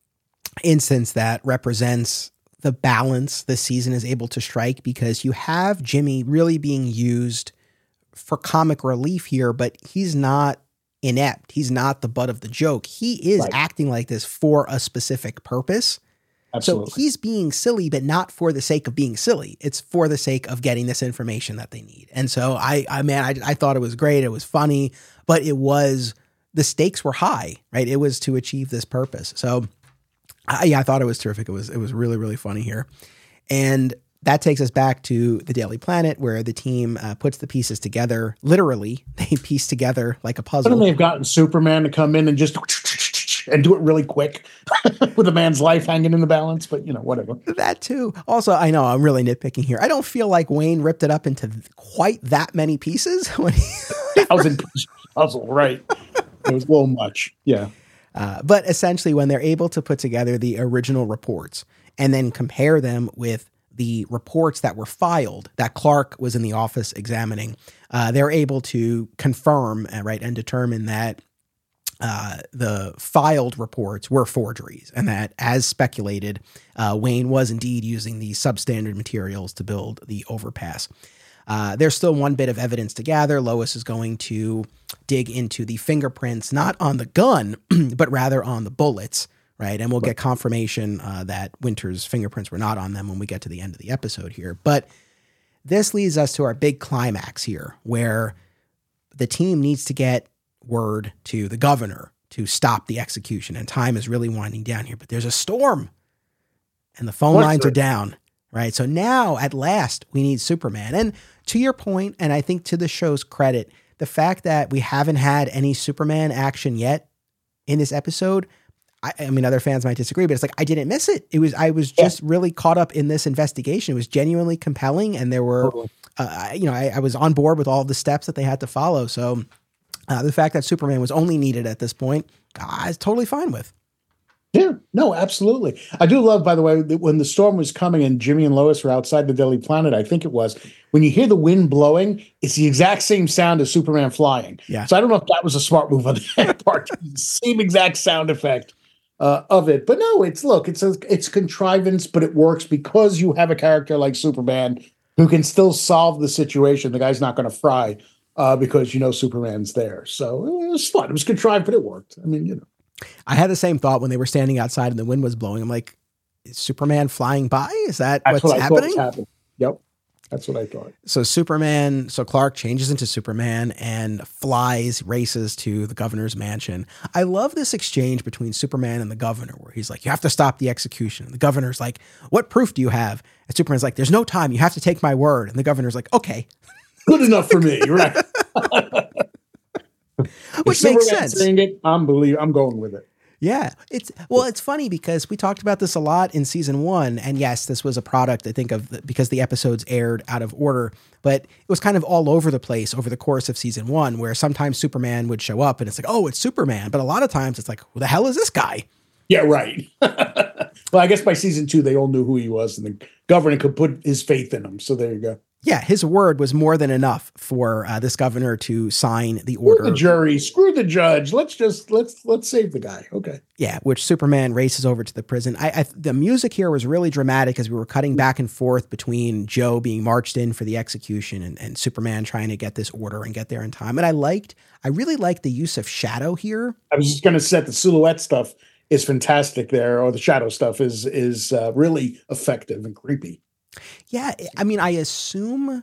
instance that represents the balance this season is able to strike, because you have Jimmy really being used for comic relief here, but he's not inept. He's not the butt of the joke. He is acting like this for a specific purpose. Absolutely. So he's being silly, but not for the sake of being silly. It's for the sake of getting this information that they need. And so I thought it was great. It was funny, but the stakes were high, right? It was to achieve this purpose. So I thought it was terrific. It was really, really funny here. And that takes us back to the Daily Planet, where the team puts the pieces together. Literally, they piece together like a puzzle. Couldn't they have gotten Superman to come in and just and do it really quick with a man's life hanging in the balance? But, whatever. That too. Also, I know I'm really nitpicking here. I don't feel like Wayne ripped it up into quite that many pieces. When puzzle, right. It was a little much. Yeah. But essentially, when they're able to put together the original reports and then compare them with the reports that were filed that Clark was in the office examining, they're able to confirm and determine that the filed reports were forgeries, and that, as speculated, Wayne was indeed using the substandard materials to build the overpass. There's still one bit of evidence to gather. Lois is going to dig into the fingerprints, not on the gun, but rather on the bullets, right? And we'll get confirmation that Winter's fingerprints were not on them when we get to the end of the episode here. But this leads us to our big climax here, where the team needs to get word to the governor to stop the execution. And time is really winding down here, but there's a storm and the phone lines are down, right? So now at last we need Superman. And to your point, and I think to the show's credit, the fact that we haven't had any Superman action yet in this episode, I mean, other fans might disagree, but it's like, I didn't miss it. I was just really caught up in this investigation. It was genuinely compelling. And there were, I was on board with all the steps that they had to follow. So the fact that Superman was only needed at this point, I was totally fine with. Yeah, no, absolutely. I do love, by the way, that when the storm was coming and Jimmy and Lois were outside the Daily Planet, I think it was, when you hear the wind blowing, it's the exact same sound as Superman flying. Yeah. So I don't know if that was a smart move on their part. Same exact sound effect of it. But no, it's contrivance, but it works because you have a character like Superman who can still solve the situation. The guy's not going to fry because Superman's there. So it was fun. It was contrived, but it worked. I mean, I had the same thought when they were standing outside and the wind was blowing. I'm like, is Superman flying by? Is that what's happening? Yep. That's what I thought. So Clark changes into Superman and races to the governor's mansion. I love this exchange between Superman and the governor, where he's like, you have to stop the execution. And the governor's like, what proof do you have? And Superman's like, there's no time. You have to take my word. And the governor's like, okay. Good enough for me, right? Which makes sense. Saying it, I'm going with it. Yeah. It's funny because we talked about this a lot in season 1. And yes, this was a product, I think, because the episodes aired out of order, but it was kind of all over the place over the course of season 1, where sometimes Superman would show up and it's like, oh, it's Superman. But a lot of times it's like, who the hell is this guy? Yeah, right. Well, I guess by season 2, they all knew who he was and the governor could put his faith in him. So there you go. Yeah, his word was more than enough for this governor to sign the order. Screw the jury, screw the judge. Let's save the guy. Okay. Yeah, which Superman races over to the prison. The music here was really dramatic as we were cutting back and forth between Joe being marched in for the execution and Superman trying to get this order and get there in time. And I really liked the use of shadow here. I was just going to say the silhouette stuff is fantastic there, or the shadow stuff is really effective and creepy. Yeah, I mean, I assume,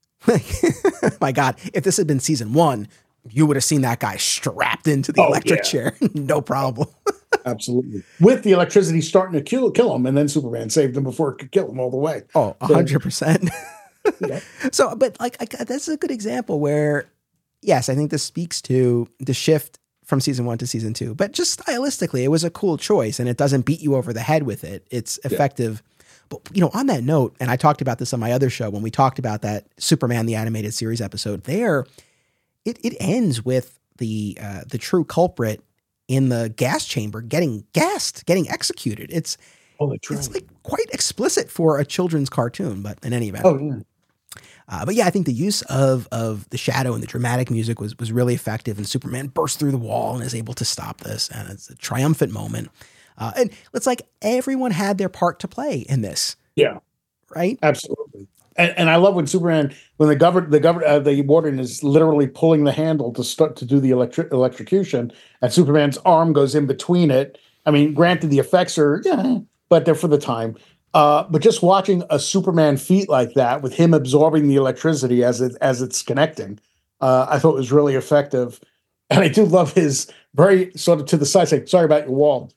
my God, if this had been season 1, you would have seen that guy strapped into the electric chair. No problem. Absolutely. With the electricity starting to kill him, and then Superman saved him before it could kill him all the way. Oh, 100%. Yeah. So, but that's a good example where, yes, I think this speaks to the shift from season 1 to season 2, but just stylistically, it was a cool choice and it doesn't beat you over the head with it. It's effective. Yeah. But, on that note, and I talked about this on my other show when we talked about that Superman, the animated series episode there, it ends with the true culprit in the gas chamber getting gassed, getting executed. It's like quite explicit for a children's cartoon, but in any event. Oh, yeah. But yeah, I think the use of the shadow and the dramatic music was really effective, and Superman bursts through the wall and is able to stop this, and it's a triumphant moment. And it's like everyone had their part to play in this. Yeah. Right? Absolutely. And I love when Superman, when the warden is literally pulling the handle to start to do the electrocution, and Superman's arm goes in between it. I mean, granted, the effects are, but they're for the time. But just watching a Superman feat like that with him absorbing the electricity as it's connecting, I thought was really effective. And I do love his very sort of to the side saying, sorry about your wall.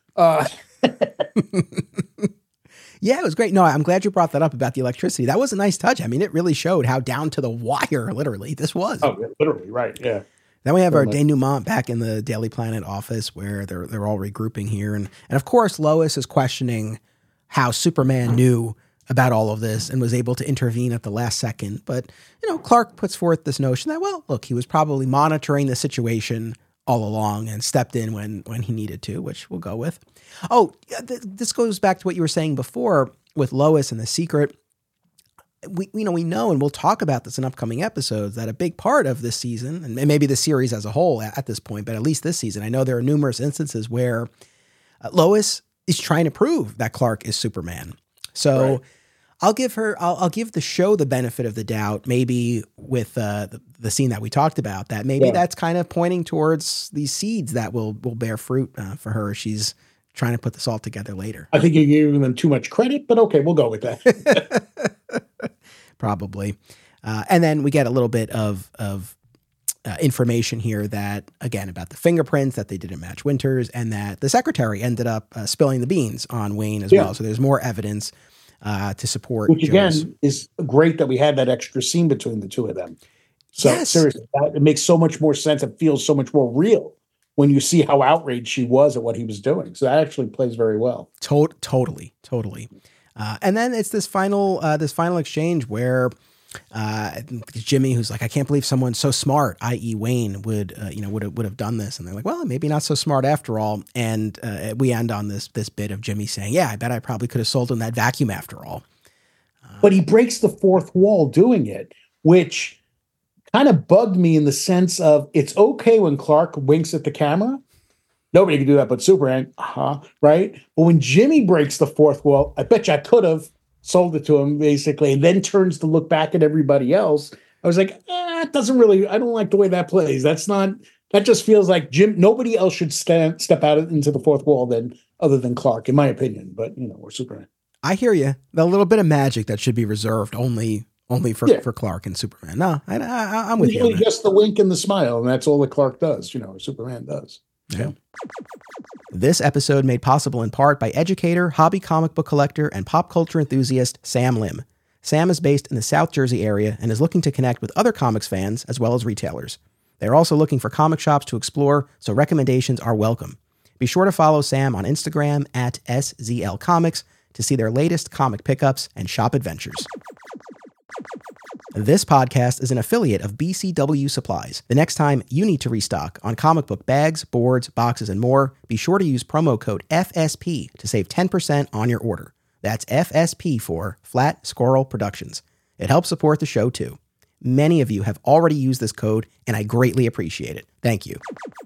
Yeah, it was great. No, I'm glad you brought that up about the electricity. That was a nice touch. I mean, it really showed how down to the wire, literally, this was. Oh, yeah, literally, right, yeah. Then we have our denouement back in the Daily Planet office where they're all regrouping here. And of course, Lois is questioning how Superman knew about all of this and was able to intervene at the last second. But, Clark puts forth this notion that, well, look, he was probably monitoring the situation all along and stepped in when he needed to, which we'll go with. Oh, this goes back to what you were saying before with Lois and the secret. we know, and we'll talk about this in upcoming episodes, that a big part of this season, and maybe the series as a whole at this point, but at least this season, I know there are numerous instances where Lois is trying to prove that Clark is Superman. So right. I'll give the show the benefit of the doubt, maybe with the scene that we talked about, that maybe that's kind of pointing towards these seeds that will bear fruit for her. She's trying to put this all together later. I think you're giving them too much credit, but okay, we'll go with that. Probably. And then we get a little bit of information here that, again, about the fingerprints, that they didn't match Winters, and that the secretary ended up spilling the beans on Wayne as well. So there's more evidence to support. Which again is great that we had that extra scene between the two of them. So seriously, it makes so much more sense. It feels so much more real when you see how outraged she was at what he was doing. So that actually plays very well. Totally. And then it's this final exchange where Jimmy, who's like, I can't believe someone so smart, i.e. Wayne, would have done this. And they're like, well, maybe not so smart after all. And we end on this bit of Jimmy saying, yeah, I bet I probably could have sold him that vacuum after all. But he breaks the fourth wall doing it, which kind of bugged me in the sense of it's okay when Clark winks at the camera. Nobody can do that but Superman, right? But when Jimmy breaks the fourth wall, I bet you I could have sold it to him, basically, and then turns to look back at everybody else. I was like, it doesn't really, I don't like the way that plays. That just feels like nobody else should step out into the fourth wall other than Clark, in my opinion, but or Superman. I hear you. A little bit of magic that should be reserved only for Clark and Superman. No, I'm with you. Just the wink and the smile, and that's all that Clark does, Superman does. Yeah. This episode made possible in part by educator, hobby comic book collector, and pop culture enthusiast Sam Lim. Sam is based in the South Jersey area and is looking to connect with other comics fans as well as retailers. They're also looking for comic shops to explore, so recommendations are welcome. Be sure to follow Sam on Instagram at SZL Comics to see their latest comic pickups and shop adventures. This podcast is an affiliate of BCW Supplies. The next time you need to restock on comic book bags, boards, boxes, and more, be sure to use promo code FSP to save 10% on your order. That's FSP for Flat Squirrel Productions. It helps support the show too. Many of you have already used this code, and I greatly appreciate it. Thank you.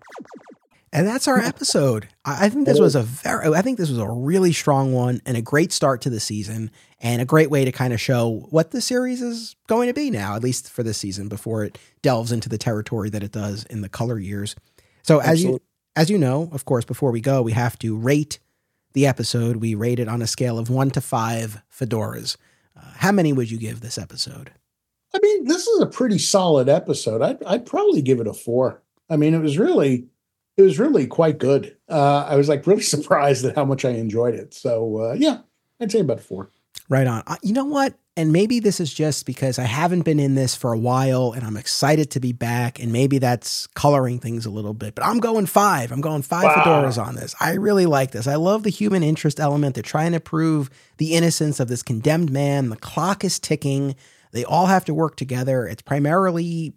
And that's our episode. I think this was a really strong one and a great start to the season and a great way to kind of show what the series is going to be now, at least for this season, before it delves into the territory that it does in the color years. So as you know, of course, before we go, we have to rate the episode. We rate it on a scale of 1 to 5 fedoras. How many would you give this episode? I mean, this is a pretty solid episode. I'd probably give it a 4. I mean, it was really quite good. I was really surprised at how much I enjoyed it. So I'd say about 4. Right on. You know what? And maybe this is just because I haven't been in this for a while and I'm excited to be back. And maybe that's coloring things a little bit, but I'm going 5. I'm going 5 fedoras on this. I really like this. I love the human interest element. They're trying to prove the innocence of this condemned man. The clock is ticking. They all have to work together. It's primarily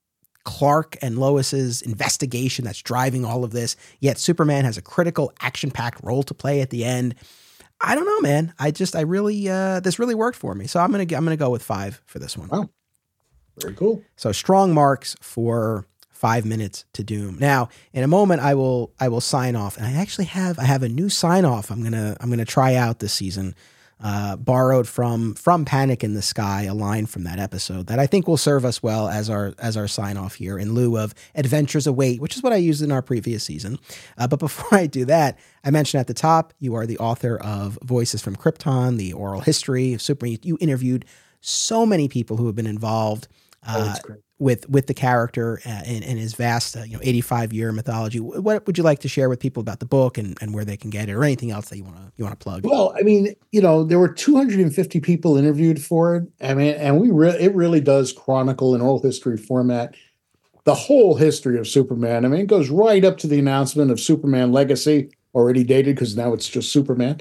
Clark and Lois's investigation that's driving all of this. Yet Superman has a critical, action-packed role to play at the end. I don't know, man. This really worked for me. So I'm gonna go with 5 for this one. Wow, very cool. So strong marks for 5 Minutes to Doom. Now, in a moment, I will sign off, and I actually have a new sign off. I'm gonna try out this season. Borrowed from Panic in the Sky, a line from that episode that I think will serve us well as our sign off here in lieu of Adventures Await, which is what I used in our previous season. But before I do that, I mentioned at the top, you are the author of Voices from Krypton, the oral history of Superman. You interviewed so many people who have been involved with the character and his vast 85-year mythology. What would you like to share with people about the book and where they can get it, or anything else that you want to plug? Well, I mean, there were 250 people interviewed for it. I mean, and it really does chronicle in oral history format the whole history of Superman. I mean, it goes right up to the announcement of Superman Legacy, already dated because now it's just Superman.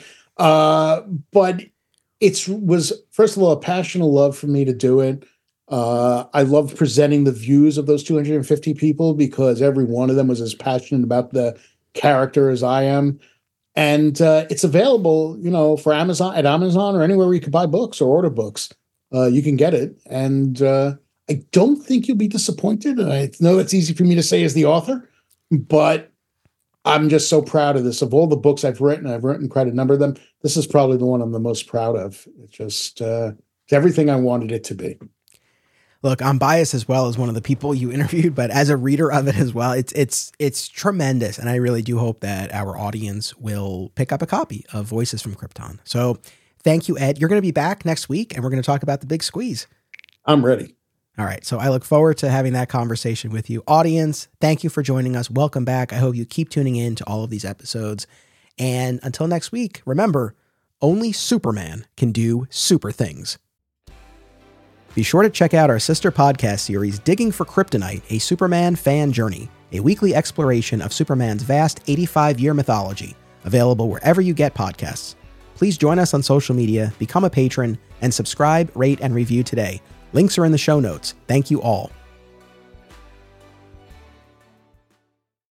But it was, first of all, a passionate love for me to do it. I loved presenting the views of those 250 people because every one of them was as passionate about the character as I am. And it's available, for Amazon or anywhere where you can buy books or order books. you can get it. And I don't think you'll be disappointed. And I know that's easy for me to say as the author, but I'm just so proud of this. Of all the books I've written quite a number of them. This is probably the one I'm the most proud of. It's just it's everything I wanted it to be. Look, I'm biased as well as one of the people you interviewed, but as a reader of it as well, it's tremendous. And I really do hope that our audience will pick up a copy of Voices from Krypton. So thank you, Ed. You're going to be back next week and we're going to talk about The Big Squeeze. I'm ready. All right. So I look forward to having that conversation with you. Audience, thank you for joining us. Welcome back. I hope you keep tuning in to all of these episodes. And until next week, remember, only Superman can do super things. Be sure to check out our sister podcast series, Digging for Kryptonite, a Superman fan journey, a weekly exploration of Superman's vast 85-year mythology, available wherever you get podcasts. Please join us on social media, become a patron, and subscribe, rate, and review today. Links are in the show notes. Thank you all.